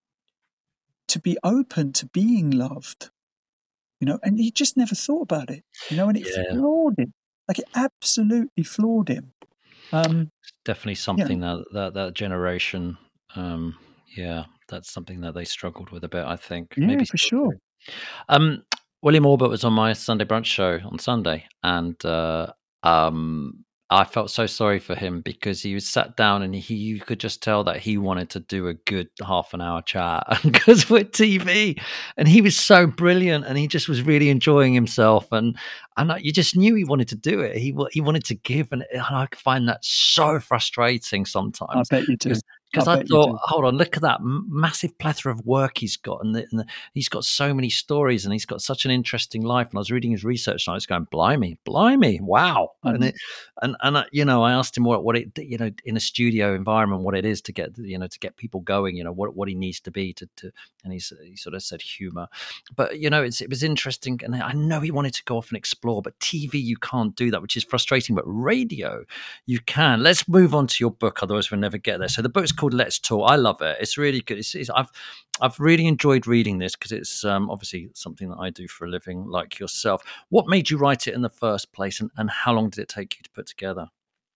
to be open to being loved. You know, and he just never thought about it. You know, and it Yeah. floored him. Like it absolutely floored him. Um, Definitely something that, that that generation, um, yeah, that's something that they struggled with a bit, I think. yeah, Maybe for still sure. do. Um, William Orbit was on my Sunday brunch show on Sunday, and uh, um, I felt so sorry for him because he was sat down and he you could just tell that he wanted to do a good half an hour chat because we're T V, and he was so brilliant and he just was really enjoying himself, and and you just knew he wanted to do it. He he wanted to give, and I find that so frustrating I sometimes bet you do. because I because I bet you thought, do. hold on, look at that massive plethora of work he's got, and, the, and the, he's got so many stories, and he's got such an interesting life. And I was reading his research, and I was going, "Blimey, blimey, wow!" Mm-hmm. And it, and and I, you know, I asked him what what it, you know, in a studio environment, what it is to get, you know, to get people going, you know, what what he needs to be to, to and he's, he sort of said humor, but you know, it's, it was interesting, and I know he wanted to go off and explore, but T V you can't do that, which is frustrating. But radio, you can. Let's move on to your book, otherwise we'll never get there. So the book's called Let's Talk. I love it. It's really good. It's, it's, I've I've really enjoyed reading this because it's um, obviously something that I do for a living, like yourself. What made you write it in the first place, and, and how long did it take you to put together?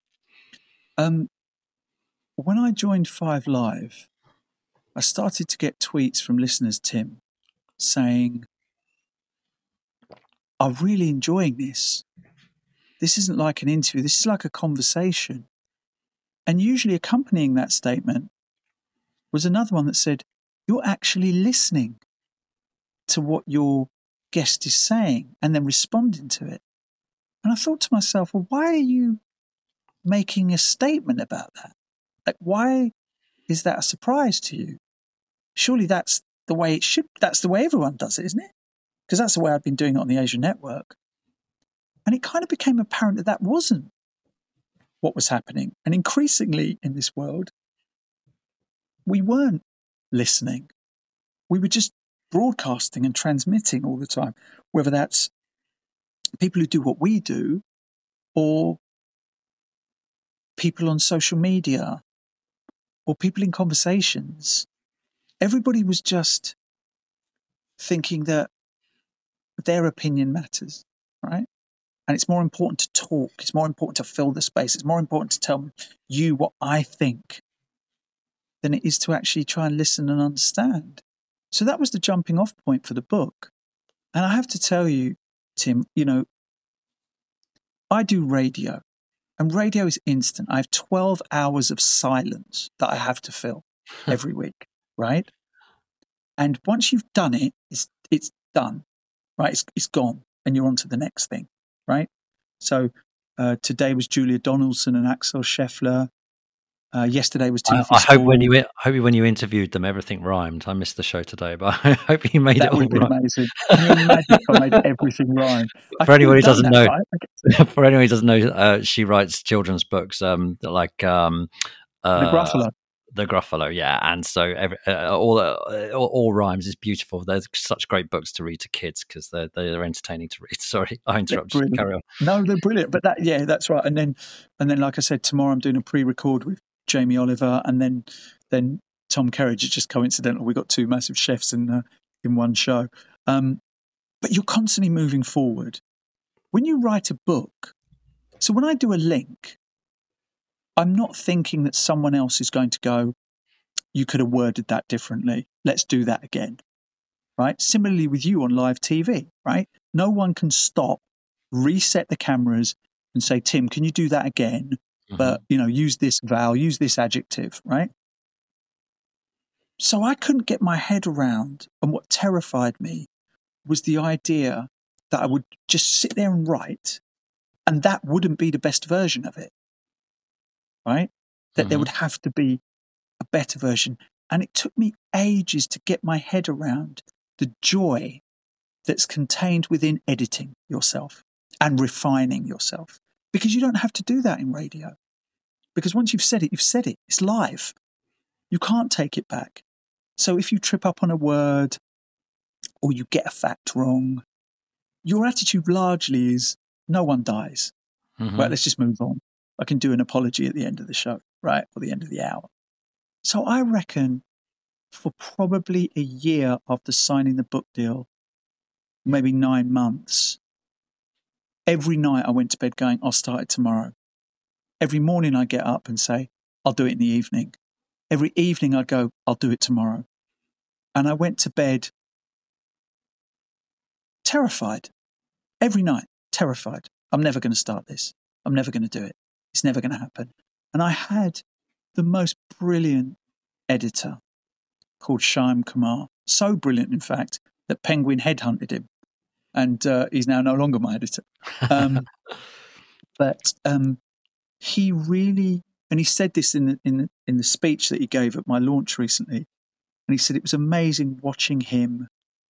Um, when I joined Five Live, I started to get tweets from listeners, Tim, saying, I'm really enjoying this. This isn't like an interview. This is like a conversation. And usually accompanying that statement was another one that said, you're actually listening to what your guest is saying and then responding to it. And I thought to myself, well, why are you making a statement about that? Like, why is that a surprise to you? Surely that's the way it should, that's the way everyone does it, isn't it? Because that's the way I've been doing it on the Asia Network. And it kind of became apparent that that wasn't what was happening. And increasingly in this world, we weren't listening. We were just broadcasting and transmitting all the time, whether that's people who do what we do or people on social media or people in conversations. Everybody was just thinking that their opinion matters, right? And it's more important to talk. It's more important to fill the space. It's more important to tell you what I think than it is to actually try and listen and understand. So that was the jumping off point for the book. And I have to tell you, Tim, you know, I do radio, and radio is instant. I have twelve hours of silence that I have to fill every week, right? And once you've done it, it's it's done, right? It's it's gone, and you're on to the next thing, right? So uh, today was Julia Donaldson and Axel Scheffler. Uh, yesterday was I, Timothy I hope Spall. when you I hope when you interviewed them, everything rhymed. I missed the show today, but I hope you made That it all would have been right. amazing. Can you imagine if I made everything rhyme? I For could anyone who have done doesn't that, know, right? for anyone who doesn't know, uh, she writes children's books, um, like um, The uh, Gruffalo. the Gruffalo, yeah, and so every, uh, all, uh, all all rhymes is beautiful. They're such great books to read to kids because they're they're entertaining to read. Sorry, I interrupted you. Carry on. No, they're brilliant. But that, yeah, that's right. And then, and then, like I said, tomorrow I'm doing a pre-record with Jamie Oliver, and then, then Tom Kerridge. It's just coincidental. We got two massive chefs in uh, in one show. Um, but you're constantly moving forward. When you write a book, so when I do a link, I'm not thinking that someone else is going to go, you could have worded that differently. Let's do that again. Right? Similarly with you on live T V, right? No one can stop, reset the cameras and say, Tim, can you do that again? Mm-hmm. But, you know, use this vowel, use this adjective, right? So I couldn't get my head around, and what terrified me was the idea that I would just sit there and write, and that wouldn't be the best version of it, right? That mm-hmm. there would have to be a better version. And it took me ages to get my head around the joy that's contained within editing yourself and refining yourself. Because you don't have to do that in radio. Because once you've said it, you've said it. It's live. You can't take it back. So if you trip up on a word or you get a fact wrong, your attitude largely is no one dies. Mm-hmm. Right, let's just move on. I can do an apology at the end of the show, right, or the end of the hour. So I reckon for probably a year after signing the book deal, maybe nine months, every night I went to bed going, I'll start it tomorrow. Every morning I get up and say, I'll do it in the evening. Every evening I go, I'll do it tomorrow. And I went to bed terrified. Every night, terrified. I'm never going to start this. I'm never going to do it. It's never going to happen. And I had the most brilliant editor called Shyam Kumar. So brilliant, in fact, that Penguin headhunted him. And uh, he's now no longer my editor. Um, but um, he really, and he said this in the, in, the, in the speech that he gave at my launch recently, and he said it was amazing watching him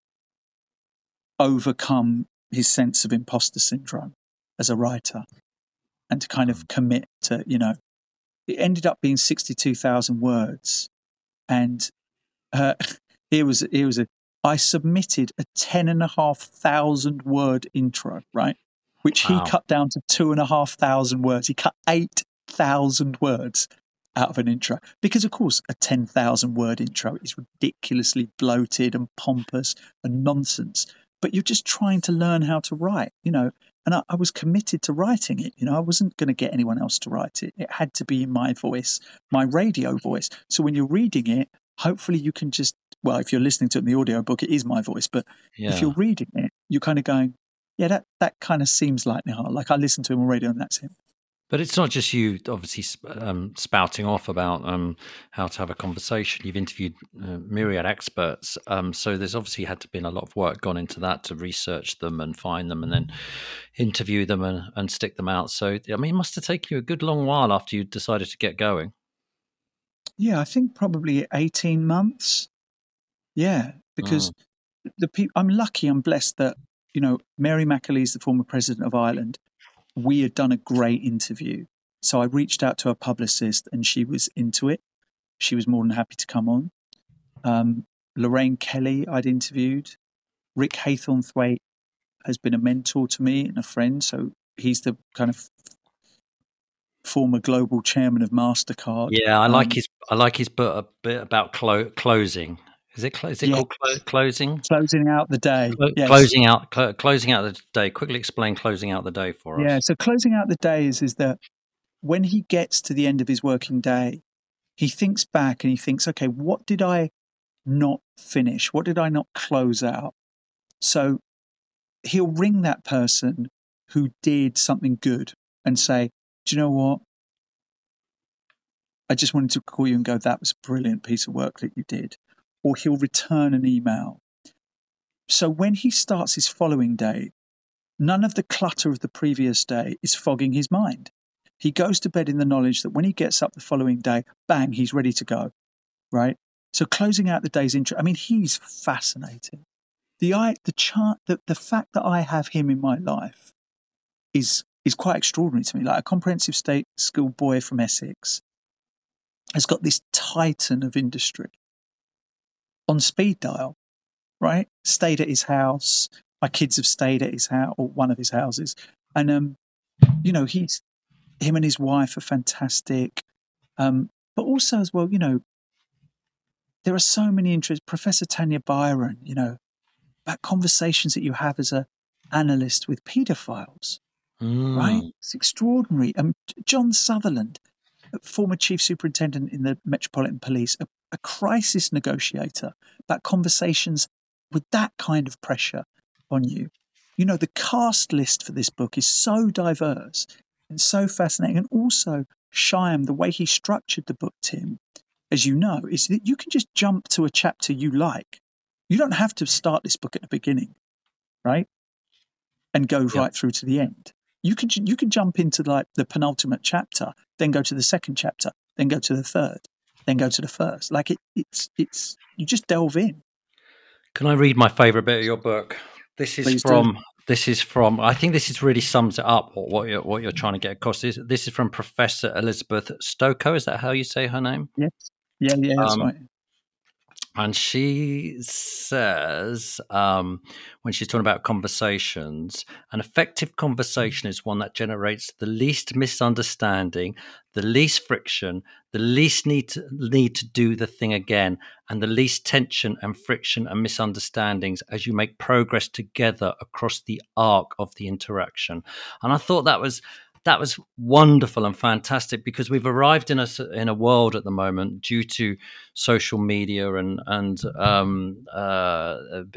overcome his sense of imposter syndrome as a writer and to kind of commit to, you know, it ended up being sixty-two thousand words. And uh, here was, here was a, I submitted a ten and a half thousand word intro, right? Which he wow. cut down to two and a half thousand words. He cut eight thousand words out of an intro. Because, of course, a ten thousand word intro is ridiculously bloated and pompous and nonsense. But you're just trying to learn how to write, you know. And I, I was committed to writing it, you know. I wasn't going to get anyone else to write it. It had to be in my voice, my radio voice. So when you're reading it, hopefully you can just, well, if you're listening to it in the audiobook, it is my voice. But yeah. if you're reading it, you're kind of going, yeah, that, that kind of seems like Nihal. Like I listen to him on radio and that's him. But it's not just you, obviously, um, spouting off about um, how to have a conversation. You've interviewed uh, myriad experts. Um, so there's obviously had to be a lot of work gone into that to research them and find them and then interview them and, and stick them out. So, I mean, it must have taken you a good long while after you decided to get going. Yeah, I think probably eighteen months. Yeah, because mm. the pe- I'm lucky, I'm blessed that, you know, Mary McAleese, the former president of Ireland, we had done a great interview. So I reached out to her publicist and she was into it. She was more than happy to come on. Um, Lorraine Kelly I'd interviewed. Rick Haythornthwaite has been a mentor to me and a friend. So he's the kind of former global chairman of MasterCard. Yeah, I like um, his I like his book a bit about clo- closing. Is it is it yes. called clo- closing? Closing out the day. Clo- yes. Closing out cl- closing out the day. Quickly explain closing out the day for us. Yeah, so closing out the day is is that when he gets to the end of his working day, he thinks back and he thinks, okay, what did I not finish? What did I not close out? So he'll ring that person who did something good and say, do you know what? I just wanted to call you and go, that was a brilliant piece of work that you did. Or he'll return an email. So when he starts his following day, none of the clutter of the previous day is fogging his mind. He goes to bed in the knowledge that when he gets up the following day, bang, he's ready to go, right? So closing out the day's intro, I mean, he's fascinating. The I, the chart, the, the fact that I have him in my life is is quite extraordinary to me. Like a comprehensive state school boy from Essex has got this titan of industry on speed dial, right? Stayed at his house. My kids have stayed at his house, or one of his houses. And, um, you know, he's, him and his wife are fantastic. Um, but also as well, you know, there are so many interests. Professor Tanya Byron, you know, about conversations that you have as a analyst with paedophiles, Mm. right? It's extraordinary. Um, John Sutherland, former chief superintendent in the Metropolitan Police, a, a crisis negotiator, about conversations with that kind of pressure on you. You know, the cast list for this book is so diverse and so fascinating. And also, Shyam, the way he structured the book, Tim, as you know, is that you can just jump to a chapter you like. You don't have to start this book at the beginning, right? And go Yep. right through to the end. You can you can jump into like the penultimate chapter, then go to the second chapter, then go to the third, then go to the first. Like it, it's it's you just delve in. Can I read my favourite bit of your book? This is Please do. from. This is from. I think this is really sums it up. What, what you're what you're trying to get across. This this is from Professor Elizabeth Stokoe. Is that how you say her name? Yes. Yeah, yeah, that's Um, right. And she says, um, when she's talking about conversations, an effective conversation is one that generates the least misunderstanding, the least friction, the least need to, need to do the thing again, and the least tension and friction and misunderstandings as you make progress together across the arc of the interaction. And I thought that was that was wonderful and fantastic, because we've arrived in a in a world at the moment, due to social media and and um, uh,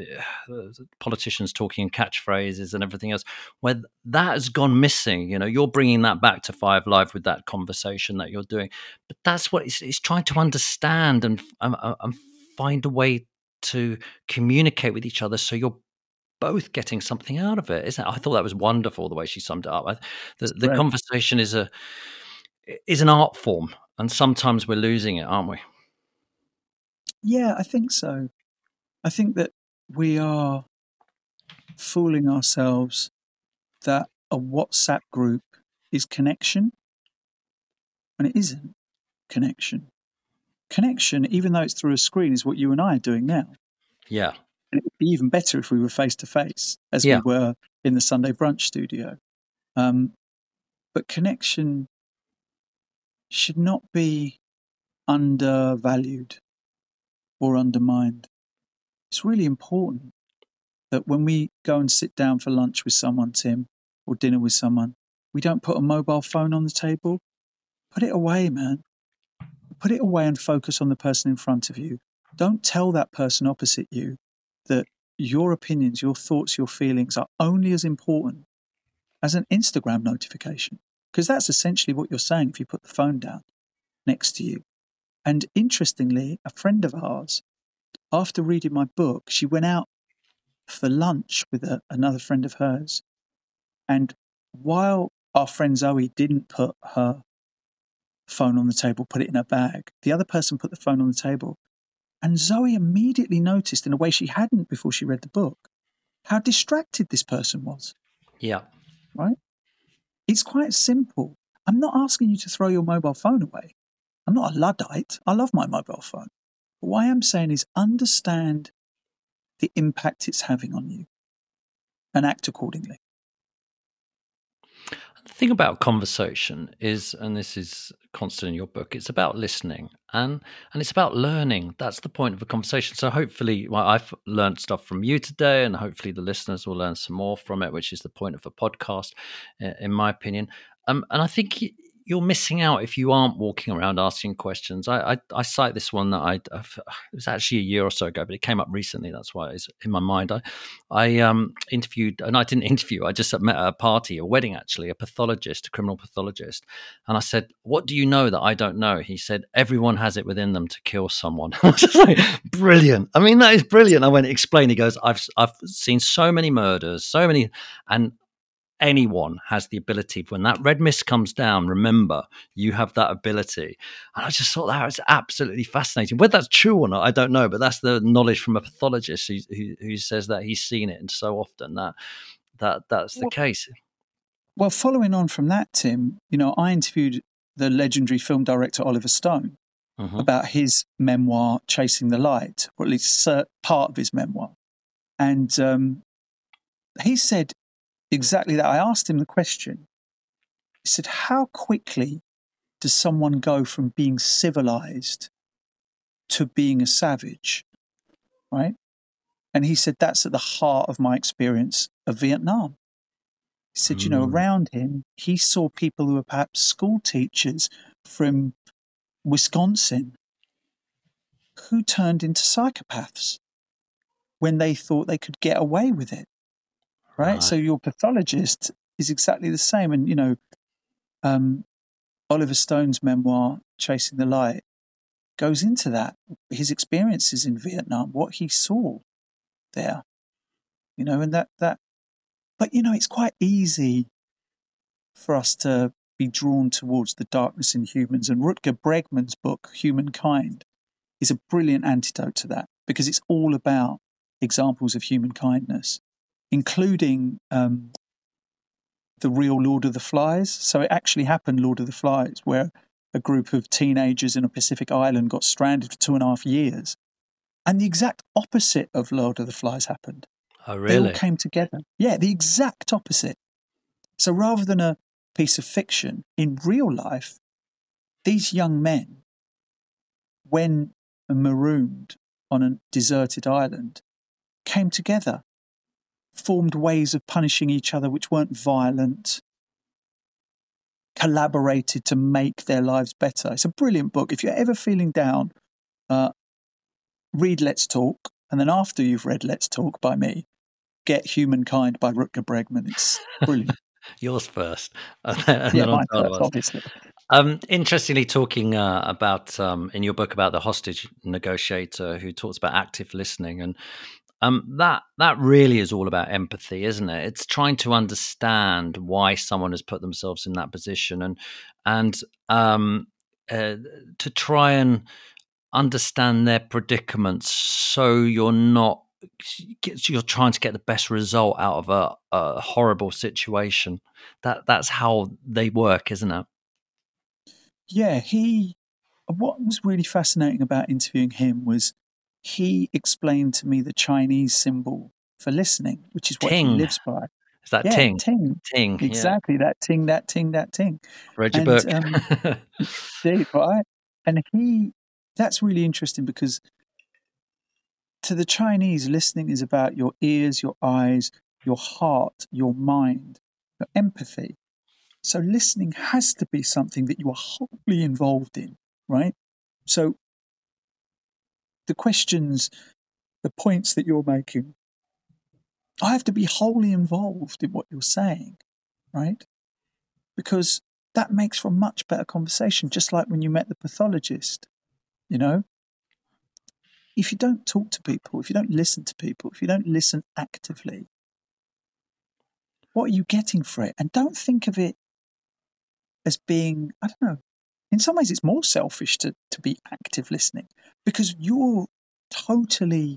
politicians talking in catchphrases and everything else, where that has gone missing. You know, you're bringing that back to Five Live with that conversation that you're doing, but that's what it's, it's trying to understand and, and and find a way to communicate with each other, so you're both getting something out of it, isn't it? I thought that was wonderful the way she summed it up. I, the the Right. conversation is a is an art form, and sometimes we're losing it, aren't we? Yeah, I think so. I think that we are fooling ourselves that a WhatsApp group is connection, and it isn't connection. Connection, even though it's through a screen, is what you and I are doing now. Yeah. And it would be even better if we were face to face, as Yeah. we were in the Sunday Brunch studio. Um, but connection should not be undervalued or undermined. It's really important that when we go and sit down for lunch with someone, Tim, or dinner with someone, we don't put a mobile phone on the table. Put it away, man. Put it away and focus on the person in front of you. Don't tell that person opposite you that your opinions, your thoughts, your feelings are only as important as an Instagram notification, because that's essentially what you're saying if you put the phone down next to you. And interestingly, a friend of ours, after reading my book, she went out for lunch with a, another friend of hers. And while our friend Zoe didn't put her phone on the table, put it in her bag, the other person put the phone on the table. And Zoe immediately noticed, in a way she hadn't before she read the book, how distracted this person was. Yeah. Right? It's quite simple. I'm not asking you to throw your mobile phone away. I'm not a Luddite. I love my mobile phone. But what I am saying is understand the impact it's having on you and act accordingly. The thing about conversation is, and this is constant in your book, it's about listening and and it's about learning. That's the point of a conversation. So hopefully, well, I've learned stuff from you today, and hopefully the listeners will learn some more from it, which is the point of a podcast, in my opinion. Um, and I think you're missing out if you aren't walking around asking questions. I I, I cite this one that I I've, it was actually a year or so ago, but it came up recently. That's why it's in my mind. I I um, interviewed, and I didn't interview. I just met at a party, a wedding actually, a pathologist, a criminal pathologist, and I said, "What do you know that I don't know?" He said, "Everyone has it within them to kill someone." I was just like, brilliant. I mean, that is brilliant. I went, explain. He goes, "I've I've seen so many murders, so many, and." Anyone has the ability. When that red mist comes down, remember, you have that ability. And I just thought that was absolutely fascinating. Whether that's true or not, I don't know, but that's the knowledge from a pathologist who, who, who says that he's seen it, and so often that that that's the well, case. Well, following on from that, Tim, you know, I interviewed the legendary film director Oliver Stone mm-hmm. about his memoir, Chasing the Light, or at least part of his memoir. And um, he said exactly that. I asked him the question. He said, how quickly does someone go from being civilized to being a savage, right? And he said, that's at the heart of my experience of Vietnam. He said, mm. you know, around him, he saw people who were perhaps school teachers from Wisconsin who turned into psychopaths when they thought they could get away with it, right? right. So your pathologist is exactly the same. And, you know, um, Oliver Stone's memoir, Chasing the Light, goes into that, his experiences in Vietnam, what he saw there, you know, and that, that, but, you know, it's quite easy for us to be drawn towards the darkness in humans. And Rutger Bregman's book, Humankind, is a brilliant antidote to that, because it's all about examples of human kindness, including um, the real Lord of the Flies. So it actually happened, Lord of the Flies, where a group of teenagers in a Pacific island got stranded for two and a half years. And the exact opposite of Lord of the Flies happened. Oh, really? They all came together. Yeah, the exact opposite. So rather than a piece of fiction, in real life, these young men, when marooned on a deserted island, came together, formed ways of punishing each other which weren't violent, collaborated to make their lives better. It's a brilliant book. If you're ever feeling down, uh, read Let's Talk, and then after you've read Let's Talk by me, get Humankind by Rutger Bregman. It's brilliant. Yours first, and then, and yeah, then on mine first, obviously. Um, interestingly, talking uh, about um, in your book about the hostage negotiator who talks about active listening, and um, that that really is all about empathy, isn't it? It's trying to understand why someone has put themselves in that position, and and um, uh, to try and understand their predicaments, so you're not you're trying to get the best result out of a, a horrible situation. That that's how they work, isn't it? Yeah, he. What was really fascinating about interviewing him was he explained to me the Chinese symbol for listening, which is what ting. he lives by. Is that yeah, ting? Ting. Ting. Exactly, yeah. that ting, that ting, that ting. Read your book. Um, did, right? And he, that's really interesting, because to the Chinese, listening is about your ears, your eyes, your heart, your mind, your empathy. So listening has to be something that you are wholly involved in, right? So the questions, the points that you're making, I have to be wholly involved in what you're saying, right? Because that makes for a much better conversation, just like when you met the pathologist, you know? If you don't talk to people, if you don't listen to people, if you don't listen actively, what are you getting for it? And don't think of it as being, I don't know, in some ways it's more selfish to, to be active listening, because you're totally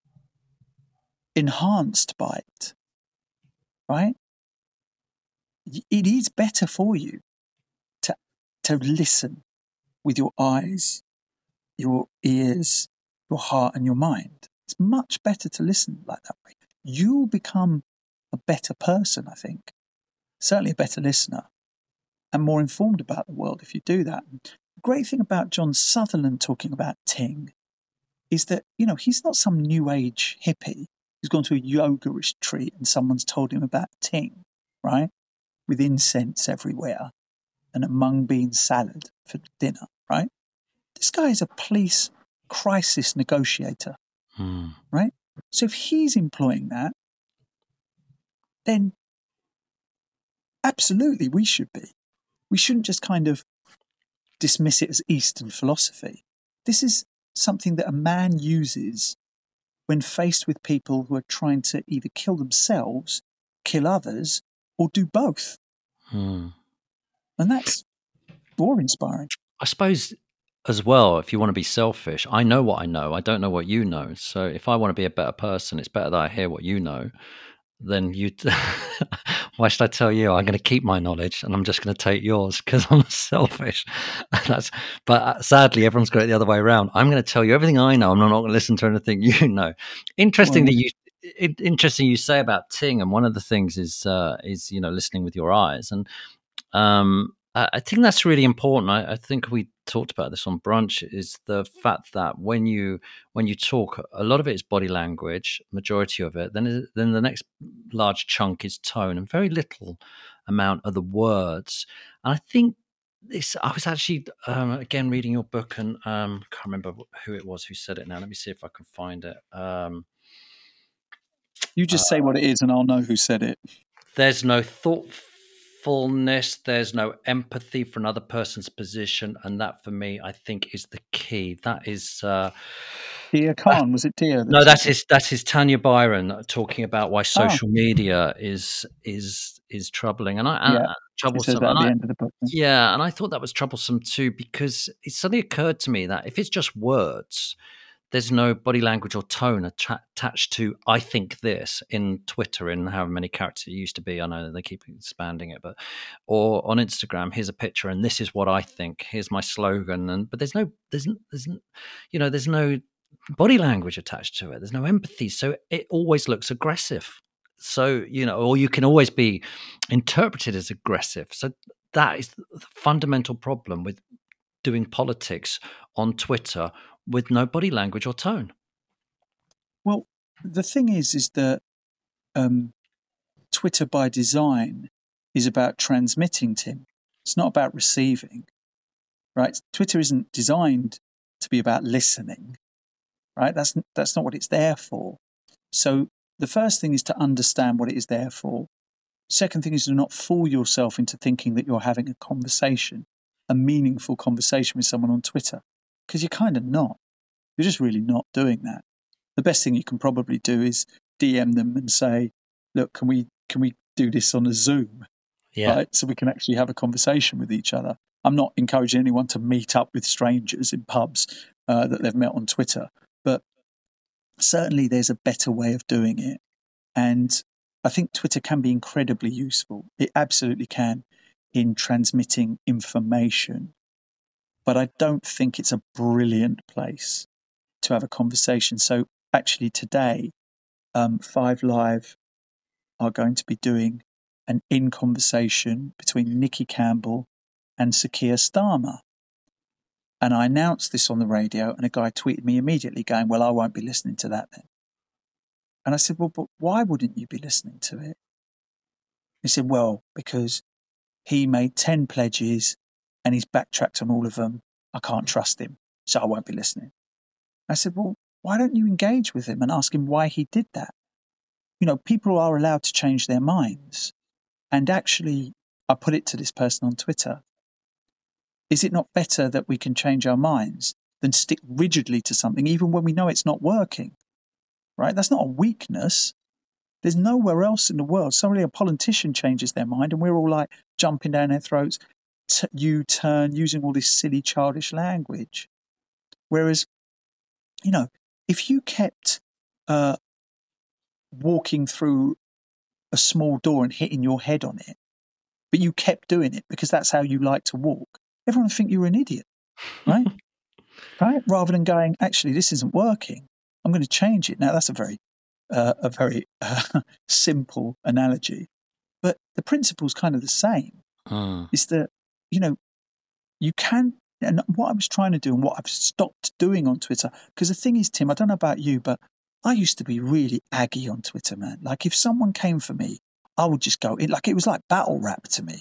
enhanced by it, right? It is better for you to to listen with your eyes, your ears, your heart and your mind. It's much better to listen like that way. You'll become a better person, I think. Certainly a better listener and more informed about the world if you do that. The great thing about John Sutherland talking about Ting is that, you know, he's not some new age hippie who's gone to a yoga retreat and someone's told him about Ting, right? With incense everywhere. and a mung bean salad for dinner, right? This guy is a police crisis negotiator, mm. right? So if he's employing that, then absolutely we should be. We shouldn't just kind of dismiss it as Eastern philosophy. This is something that a man uses when faced with people who are trying to either kill themselves, kill others, or do both. mm. And that's awe-inspiring. I suppose as well, if you want to be selfish, I know what I know. I don't know what you know. So if I want to be a better person, it's better that I hear what you know than you. T- Why should I tell you? I'm going to keep my knowledge and I'm just going to take yours because I'm selfish. That's. But sadly, everyone's got it the other way around. I'm going to tell you everything I know. I'm not going to listen to anything you know. Interesting well, that you. It, interesting you say about Ting, and one of the things is uh, is you know listening with your eyes, and um, I, I think that's really important. I, I think we talked about this on brunch. Is the fact that when you when you talk, a lot of it is body language, majority of it. Then then the next large chunk is tone, and very little amount of the words. And I think this. I was actually um, again reading your book, and um, I can't remember who it was who said it now. Let me see if I can find it. Um, You just uh, say what it is and I'll know who said it. There's no thoughtfulness, there's no empathy for another person's position. And that for me, I think is the key. That is... Uh, Dia Khan, was it Dia? That no, that's his, that's his Tanya Byron talking about why social oh. media is is is troubling. And I, and, yeah, uh, troublesome. She says that at and the I, end of the book. yeah, and I thought that was troublesome too, because it suddenly occurred to me that if it's just words... there's no body language or tone att- attached to I think this in Twitter, in however many characters it used to be. I know they keep expanding it, but or on Instagram, here's a picture and this is what I think. Here's my slogan, and but there's no there's there's you know there's no body language attached to it. There's no empathy, so it always looks aggressive. So you know, or you can always be interpreted as aggressive. So that is the fundamental problem with doing politics on Twitter with no body language or tone. Well, the thing is, is that um, Twitter by design is about transmitting, Tim. It's not about receiving, right? Twitter isn't designed to be about listening, right? That's that's not what it's there for. So the first thing is to understand what it is there for. Second thing is to not fool yourself into thinking that you're having a conversation, a meaningful conversation with someone on Twitter, because you're kind of not. You're just really not doing that. The best thing you can probably do is D M them and say, look, can we can we do this on a Zoom? Yeah. Right? So we can actually have a conversation with each other. I'm not encouraging anyone to meet up with strangers in pubs uh, that they've met on Twitter, but certainly there's a better way of doing it. And I think Twitter can be incredibly useful. It absolutely can in transmitting information. But I don't think it's a brilliant place to have a conversation. So actually today, um, Five Live are going to be doing an in conversation between Nikki Campbell and Sakia Starmer. And I announced this on the radio, and a guy tweeted me immediately going, well, I won't be listening to that then. And I said, well, but why wouldn't you be listening to it? He said, well, because he made ten pledges and he's backtracked on all of them. I can't trust him, so I won't be listening. I said, well, why don't you engage with him and ask him why he did that? You know, people are allowed to change their minds. And actually, I put it to this person on Twitter, is it not better that we can change our minds than stick rigidly to something even when we know it's not working? Right? That's not a weakness. There's nowhere else in the world. Suddenly a politician changes their mind and we're all like jumping down their throats, t- U-turn, using all this silly childish language. Whereas, you know, if you kept uh, walking through a small door and hitting your head on it, but you kept doing it because that's how you like to walk, everyone would think you were an idiot, right? Right? Rather than going, actually, this isn't working. I'm going to change it. Now, that's a very, uh, a very uh, simple analogy, but the principle's kind of the same. Mm. Is that, you know, you can, and what I was trying to do and what I've stopped doing on Twitter, because the thing is, Tim, I don't know about you, but I used to be really aggy on Twitter, man. Like if someone came for me, I would just go in, like it was like battle rap to me.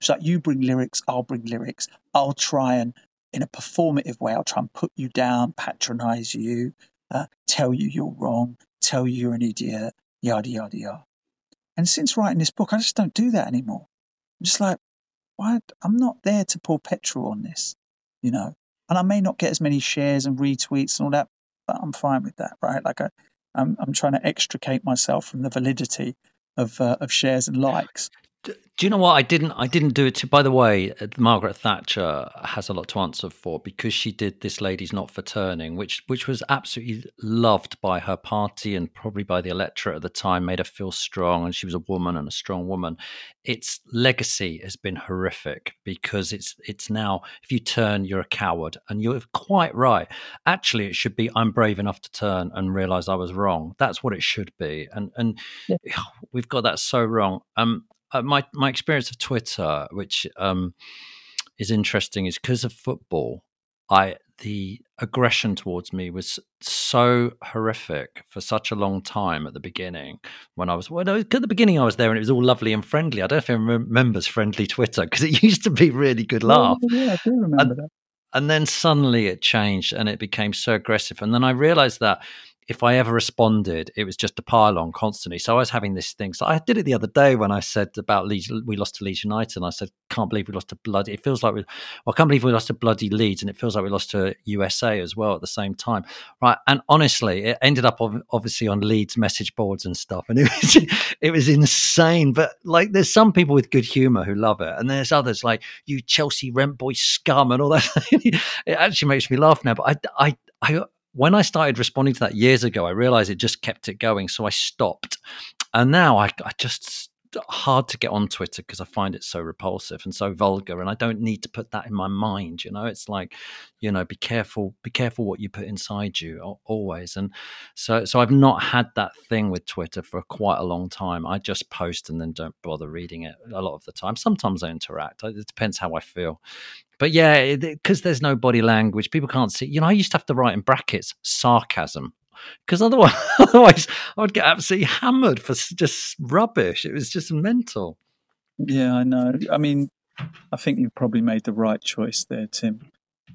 It's like, you bring lyrics, I'll bring lyrics. I'll try and, in a performative way, I'll try and put you down, patronize you, uh, tell you you're wrong, tell you you're an idiot, yada, yada, yada. And since writing this book, I just don't do that anymore. I'm just like, why? I'm not there to pour petrol on this, you know. And I may not get as many shares and retweets and all that, but I'm fine with that, right? Like I, I'm, I'm trying to extricate myself from the validity of uh, of shares and likes. Do you know what? I didn't. I didn't do it. To, by the way, Margaret Thatcher has a lot to answer for, because she did "This Lady's Not for Turning," which which was absolutely loved by her party and probably by the electorate at the time. Made her feel strong, and she was a woman and a strong woman. Its legacy has been horrific, because it's it's now, if you turn, you're a coward, and you're quite right. Actually, it should be, I'm brave enough to turn and realize I was wrong. That's what it should be, and and Yeah. we've got that so wrong. Um. Uh, my my experience of Twitter, which um, is interesting, is because of football. I the aggression towards me was so horrific for such a long time at the beginning. When I was well, at the beginning, I was there and it was all lovely and friendly. I don't know if anyone remembers friendly Twitter, because it used to be really good laugh. Yeah, yeah, I do remember and, that. And then suddenly it changed and it became so aggressive. And then I realized that if I ever responded, it was just a pile on constantly. So I was having this thing. So I did it the other day when I said about Leeds, we lost to Leeds United. And I said, can't believe we lost to bloody, it feels like we, well, I can't believe we lost to bloody Leeds. And it feels like we lost to U S A as well at the same time. Right. And honestly, it ended up obviously on Leeds message boards and stuff. And it was, it was insane. But like, there's some people with good humor who love it. And there's others like, you Chelsea rent boy scum and all that. It actually makes me laugh now. But I, I, I, when I started responding to that years ago, I realized it just kept it going. So I stopped. And now I, I just, hard to get on Twitter because I find it so repulsive and so vulgar. And I don't need to put that in my mind. You know, it's like, you know, be careful, be careful what you put inside you always. And so, so I've not had that thing with Twitter for quite a long time. I just post and then don't bother reading it a lot of the time. Sometimes I interact. It depends how I feel. But yeah, because there's no body language, people can't see. You know, I used to have to write in brackets sarcasm, because otherwise, otherwise I would get absolutely hammered for just rubbish. It was just mental. Yeah, I know. I mean, I think you probably made the right choice there, Tim.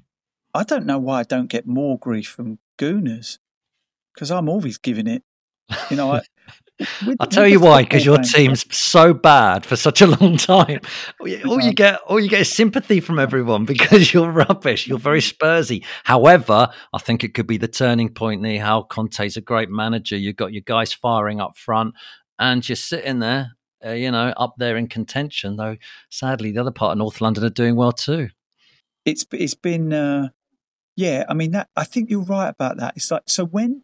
I don't know why I don't get more grief from Gooners, because I'm always giving it. You know, I. With, I'll tell you why, because your team's so bad for such a long time. All you get, all you get is sympathy from everyone because you're rubbish. You're very Spursy. However, I think it could be the turning point. Nihal Conte's a great manager. You've got your guys firing up front, and you're sitting there, uh, you know, up there in contention. Though, sadly, the other part of North London are doing well too. It's it's been, uh, yeah. I mean, that I think you're right about that. It's like, so when.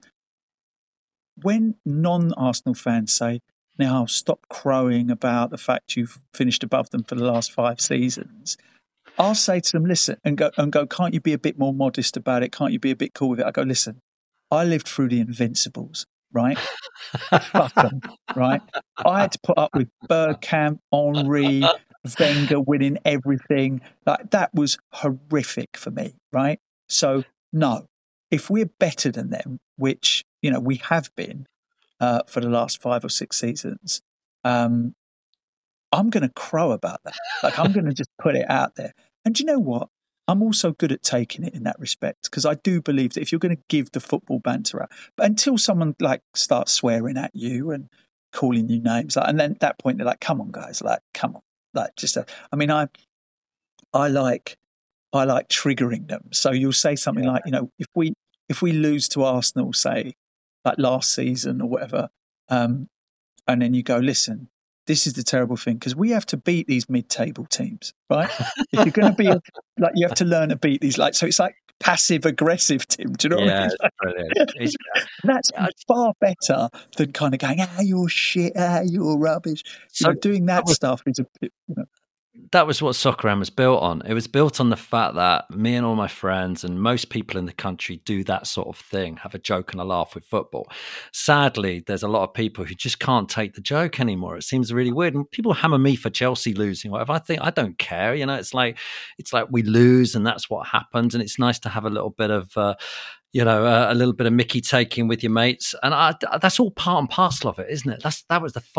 When non-Arsenal fans say, now stop crowing about the fact you've finished above them for the last five seasons, I'll say to them, listen, and go, and go, can't you be a bit more modest about it? Can't you be a bit cool with it? I go, listen, I lived through the Invincibles, right? Fuck them, right? I had to put up with Bergkamp, Henry, Wenger winning everything. Like, that was horrific for me, right? So, no, if we're better than them, which, you know, we have been uh, for the last five or six seasons, um, I'm going to crow about that. Like, I'm going to just put it out there. And do you know what? I'm also good at taking it in that respect, because I do believe that if you're going to give the football banter out, but until someone like starts swearing at you and calling you names, like, and then at that point they're like, "Come on, guys! Like, come on!" Like, just, uh, I mean, I, I like, I like triggering them. So you'll say something yeah. like, you know, if we if we lose to Arsenal, say, like last season or whatever, um, and then you go, listen, this is the terrible thing, because we have to beat these mid-table teams, right? If you're going to be a, like, you have to learn to beat these. Like, so it's like passive-aggressive, Tim. Do you know yeah, what I mean? It's brilliant. It's, That's yeah, far better than kind of going, ah, you're shit, ah, you're rubbish. So, you know, doing that, that was, stuff is a bit, you know. That was what Socceram was built on. It was built on the fact that me and all my friends and most people in the country do that sort of thing, have a joke and a laugh with football. Sadly, there's a lot of people who just can't take the joke anymore. It seems really weird. And people hammer me for Chelsea losing, whatever. I think I don't care. You know, it's like it's like we lose and that's what happens. And it's nice to have a little bit of uh, you know, uh, a little bit of Mickey taking with your mates. And I, that's all part and parcel of it, isn't it? That's That was the fun.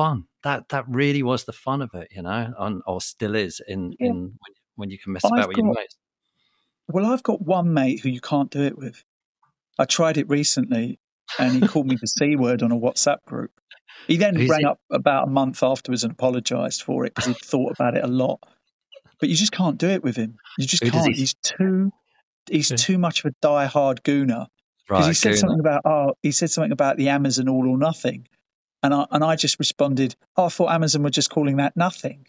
that that really was the fun of it, you know, and, or still is in Yeah. in when, when you can mess I've about with got, your mates. well, I've got one mate who you can't do it with. I tried it recently, and he called me the C word on a WhatsApp group. He then Who's rang it? up about a month afterwards and apologised for it because he'd thought about it a lot. But you just can't do it with him. You just Who does he? can't. He's too he's too much of a die-hard gooner. Because he Right, said Gooner. something about oh he said something about the Amazon all or nothing. And I and I just responded, oh, I thought Amazon were just calling that nothing.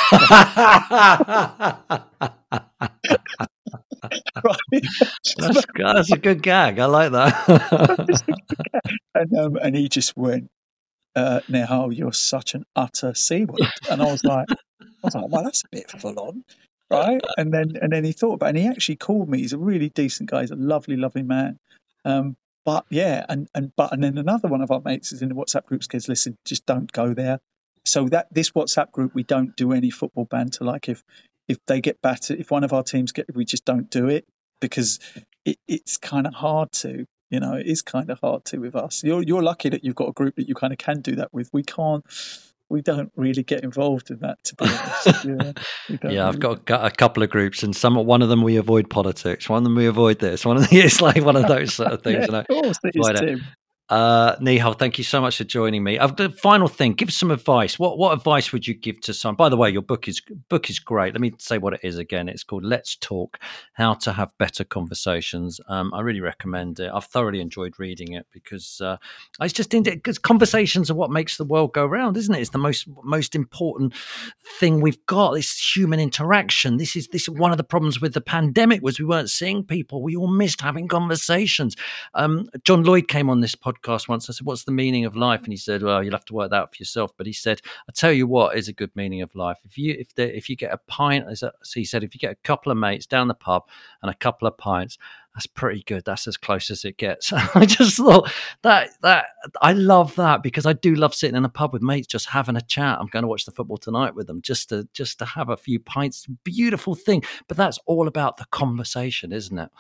Right. That's, that's a good gag. I like that. and um, and he just went, uh, Nihal, you're such an utter C word. And I was like, I was like, well, that's a bit full on, right? And then and then he thought about it, and he actually called me. He's a really decent guy. He's a lovely, lovely man. Um, but yeah, and and but and then another one of our mates is in the WhatsApp group says, listen, just don't go there. So that this WhatsApp group, we don't do any football banter. Like if if they get battered, if one of our teams get, we just don't do it because it, it's kind of hard to. You know, it is kind of hard to with us. You're you're lucky that you've got a group that you kind of can do that with. We can't. We don't really get involved in that, to be honest. Yeah, we don't Yeah, I've really. got a couple of groups, and some one of them we avoid politics. One of them we avoid this. One of them it's like one of those sort of things. Yeah, You know, of course it is, Tim. Uh, Nihal, thank you so much for joining me. I've, the final thing, give us some advice. What what advice would you give to someone? By the way, your book is book is great. Let me say what it is again. It's called Let's Talk: How to Have Better Conversations. Um, I really recommend it. I've thoroughly enjoyed reading it because uh, I was just into because conversations are what makes the world go round, isn't it? It's the most most important thing we've got. This human interaction. This is this is one of the problems with the pandemic was we weren't seeing people. We all missed having conversations. Um, John Lloyd came on this podcast once. I said, what's the meaning of life? And he said, well, you'll have to work that out for yourself. But he said, I tell you what is a good meaning of life. If you if the, if you get a pint, so he said, if you get a couple of mates down the pub and a couple of pints, that's pretty good. That's as close as it gets. I just thought that that I love that because I do love sitting in a pub with mates, just having a chat. I'm going to watch the football tonight with them, just to just to have a few pints. Beautiful thing, but that's all about the conversation, isn't it?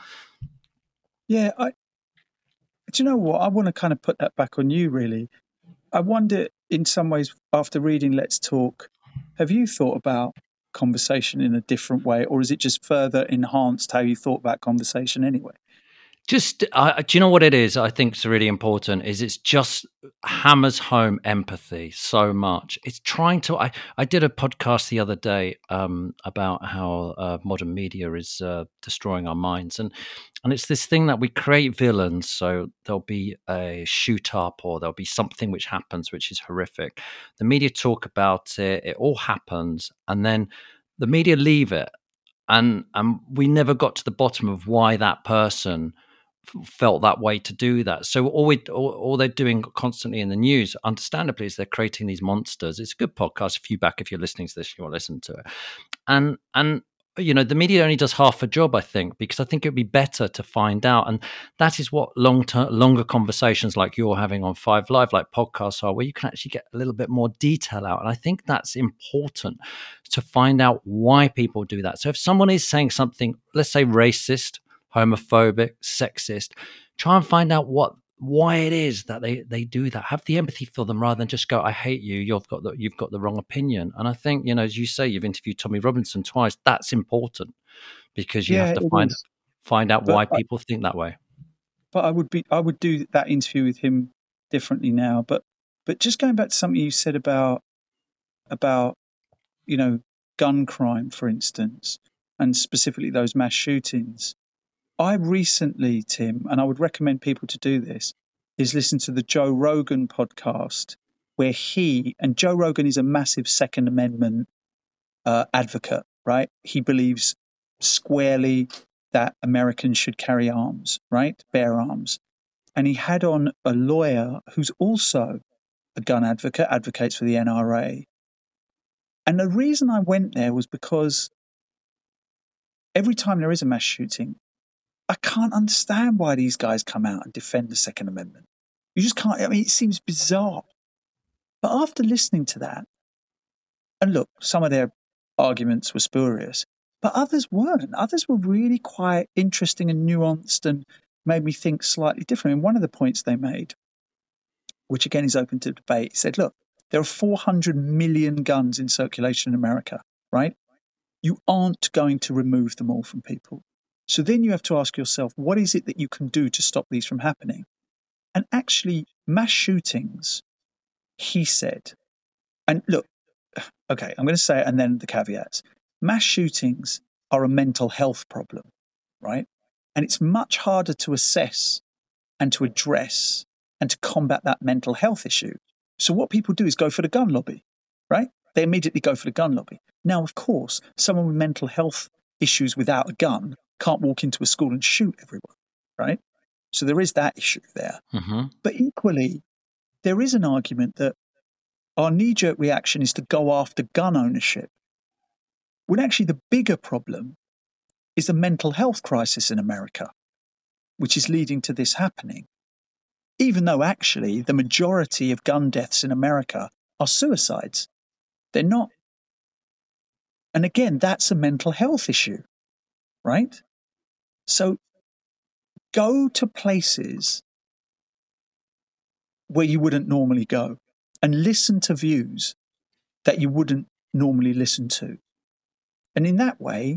Yeah, I. Do you know what? I want to kind of put that back on you, really. I wonder, in some ways, after reading Let's Talk, have you thought about conversation in a different way, or is it just further enhanced how you thought about conversation anyway? Just, uh, do you know what it is? I think it's really important. Is it's just hammers home empathy so much. It's trying to. I, I did a podcast the other day um, about how uh, modern media is uh, destroying our minds, and and it's this thing that we create villains. So there'll be a shoot up, or there'll be something which happens, which is horrific. The media talk about it. It all happens, and then the media leave it, and and we never got to the bottom of why that person felt that way to do that. So all we all, all they're doing constantly in the news, understandably, is they're creating these monsters. It's a good podcast. If you back, if you're listening to this, you want to listen to it. And and you know, the media only does half a job, I think, because I think it'd be better to find out. And that is what long term, longer conversations like you're having on Five Live, like podcasts are, where you can actually get a little bit more detail out. And I think that's important to find out why people do that. So if someone is saying something, let's say racist, homophobic, sexist, try and find out what why it is that they they do that. Have the empathy for them rather than just go, I hate you, you've got the you've got the wrong opinion. And I think, you know, as you say, you've interviewed Tommy Robinson twice. That's important because you Yeah, have to it find is. find out But why I, people think that way. but I would be I would do that interview with him differently now. But but just going back to something you said about about you know gun crime, for instance, and specifically those mass shootings. I recently, Tim, and I would recommend people to do this, is listen to the Joe Rogan podcast, where he, and Joe Rogan is a massive Second Amendment uh, advocate, right? He believes squarely that Americans should carry arms, right? Bear arms. And he had on a lawyer who's also a gun advocate, advocates for the N R A. And the reason I went there was because every time there is a mass shooting, I can't understand why these guys come out and defend the Second Amendment. You just can't. I mean, it seems bizarre. But after listening to that, and look, some of their arguments were spurious, but others weren't. Others were really quite interesting and nuanced and made me think slightly different. And one of the points they made, which again is open to debate, said, look, There are four hundred million guns in circulation in America, right? You aren't going to remove them all from people. So then you have to ask yourself, what is it that you can do to stop these from happening? And actually, mass shootings, he said, and look, okay, I'm going to say it and then the caveats. Mass shootings are a mental health problem, right? And it's much harder to assess and to address and to combat that mental health issue. So what people do is go for the gun lobby, right? They immediately go for the gun lobby. Now, of course, someone with mental health issues without a gun can't walk into a school and shoot everyone, right? So there is that issue there. Mm-hmm. But equally, there is an argument that our knee-jerk reaction is to go after gun ownership, when actually the bigger problem is the mental health crisis in America, which is leading to this happening. Even though actually the majority of gun deaths in America are suicides. They're not. And again, that's a mental health issue, right? So go to places where you wouldn't normally go and listen to views that you wouldn't normally listen to. And in that way,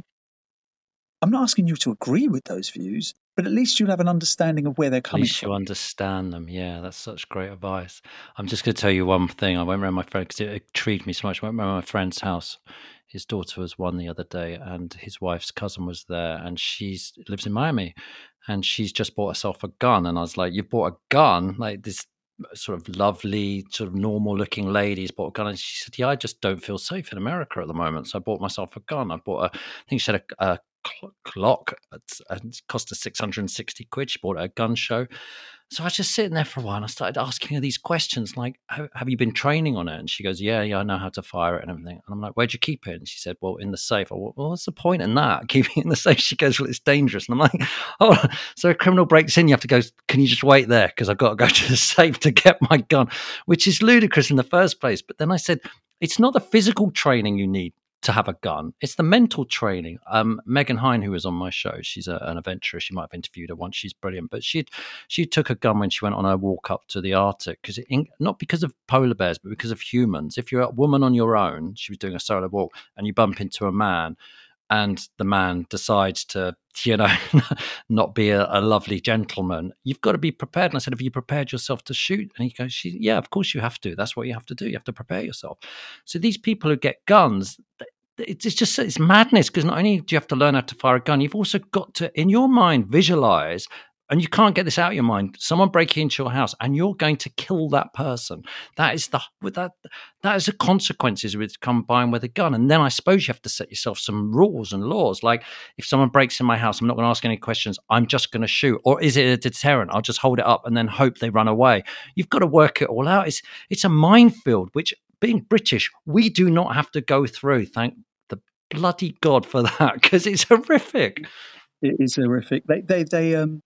I'm not asking you to agree with those views, but at least you'll have an understanding of where they're At coming least you from. understand them. Yeah, that's such great advice. I'm just going to tell you one thing. I went around my friend because it intrigued me so much. I went around my friend's house. His daughter was one the other day, and his wife's cousin was there, and she lives in Miami, and she's just bought herself a gun. And I was like, "You bought a gun? Like this sort of lovely, sort of normal-looking lady's bought a gun?" And she said, "Yeah, I just don't feel safe in America at the moment, so I bought myself a gun. I bought a, I think she had a." a clock and it cost her six hundred sixty quid. She bought at a gun show. So I was just sitting there for a while and I started asking her these questions like, have you been training on it? And she goes, yeah, yeah, I know how to fire it and everything. And I'm like, where'd you keep it? And she said, well, in the safe. I went, well, what's the point in that? Keeping it in the safe? She goes, well, it's dangerous. And I'm like, oh, so a criminal breaks in, you have to go, can you just wait there? Because I've got to go to the safe to get my gun, which is ludicrous in the first place. But then I said, it's not the physical training you need to have a gun. It's the mental training. Um, Megan Hine, who was on my show, she's a, an adventurer. She might have interviewed her once. She's brilliant. But she she took a gun when she went on her walk up to the Arctic, because not because of polar bears, but because of humans. If you're a woman on your own, she was doing a solo walk, and you bump into a man, and the man decides to, you know, not be a, a lovely gentleman, you've got to be prepared. And I said, have you prepared yourself to shoot? And he goes, she, yeah, of course you have to. That's what you have to do. You have to prepare yourself. So these people who get guns, it's just, it's madness, because not only do you have to learn how to fire a gun, you've also got to, in your mind, visualize, and you can't get this out of your mind, someone breaking into your house and you're going to kill that person. That is the that that is the consequences with combined with a gun. And then I suppose you have to set yourself some rules and laws. Like, if someone breaks in my house, I'm not going to ask any questions. I'm just going to shoot. Or is it a deterrent? I'll just hold it up and then hope they run away. You've got to work it all out. It's it's a minefield, which, being British, we do not have to go through. Thank the bloody God for that, because it's horrific. It is horrific. They they they um.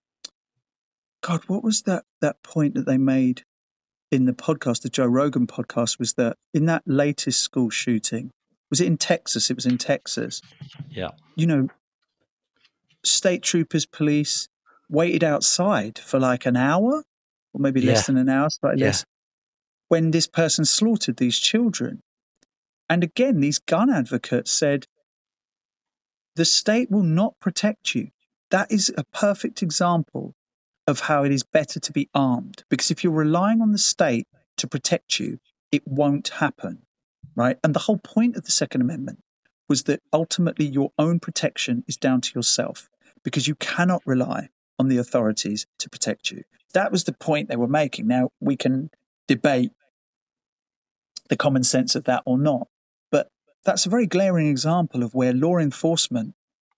God, what was that, that point that they made in the podcast, the Joe Rogan podcast, was that in that latest school shooting, was it in Texas? It was in Texas. Yeah. You know, state troopers, police waited outside for like an hour or maybe Yeah. less than an hour, slightly Yeah. less, when this person slaughtered these children. And again, these gun advocates said, the state will not protect you. That is a perfect example of how it is better to be armed, because if you're relying on the state to protect you, it won't happen, right? And the whole point of the Second Amendment was that ultimately your own protection is down to yourself, because you cannot rely on the authorities to protect you. That was the point they were making. Now, we can debate the common sense of that or not, but that's a very glaring example of where law enforcement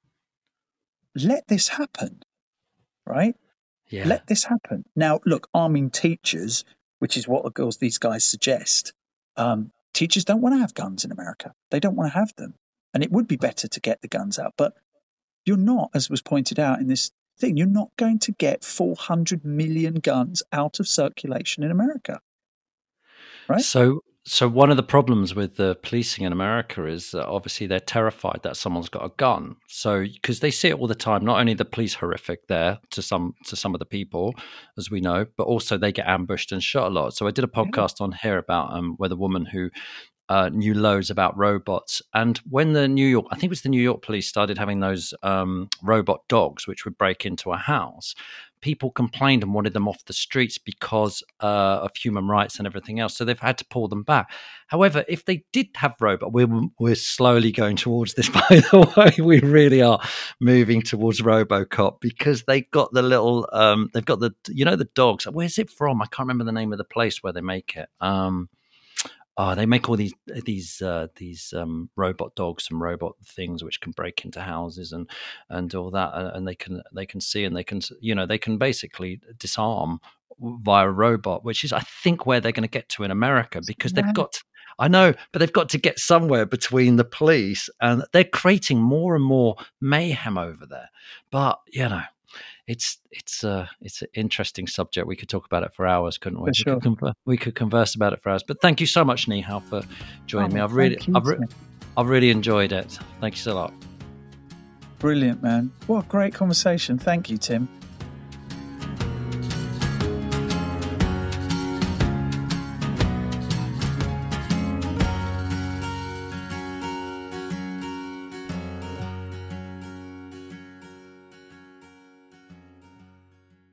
let this happen, right? Yeah. Let this happen. Now, look, arming teachers, which is what, of course, these guys suggest, um, teachers don't want to have guns in America. They don't want to have them. And it would be better to get the guns out. But you're not, as was pointed out in this thing, you're not going to get four hundred million guns out of circulation in America. Right? So So one of the problems with the policing in America is that obviously they're terrified that someone's got a gun. So because they see it all the time, not only the police horrific there to some to some of the people, as we know, but also they get ambushed and shot a lot. So I did a podcast on here about um, where the woman who uh, knew loads about robots, and when the New York, I think it was the New York police started having those um, robot dogs which would break into a house, people complained and wanted them off the streets because uh, of human rights and everything else. So they've had to pull them back. However, if they did have robot, we're, we're slowly going towards this, by the way. We really are moving towards RoboCop because they've got the little, um, they've got the, you know, the dogs. Where's it from? I can't remember the name of the place where they make it. Um, Oh, they make all these these uh, these um, robot dogs and robot things which can break into houses and and all that, and they can they can see and they can you know they can basically disarm via a robot, which is I think where they're going to get to in America because they've got. I know, but they've got to get somewhere between the police, and they're creating more and more mayhem over there. But you know. It's it's uh it's an interesting subject. We could talk about it for hours, couldn't we? For sure. We could, conver- we could converse about it for hours. But thank you so much, Nihal, for joining oh, me. I've really you, I've, re- I've really enjoyed it. Thank you so lot. Brilliant, man. What a great conversation. Thank you, Tim.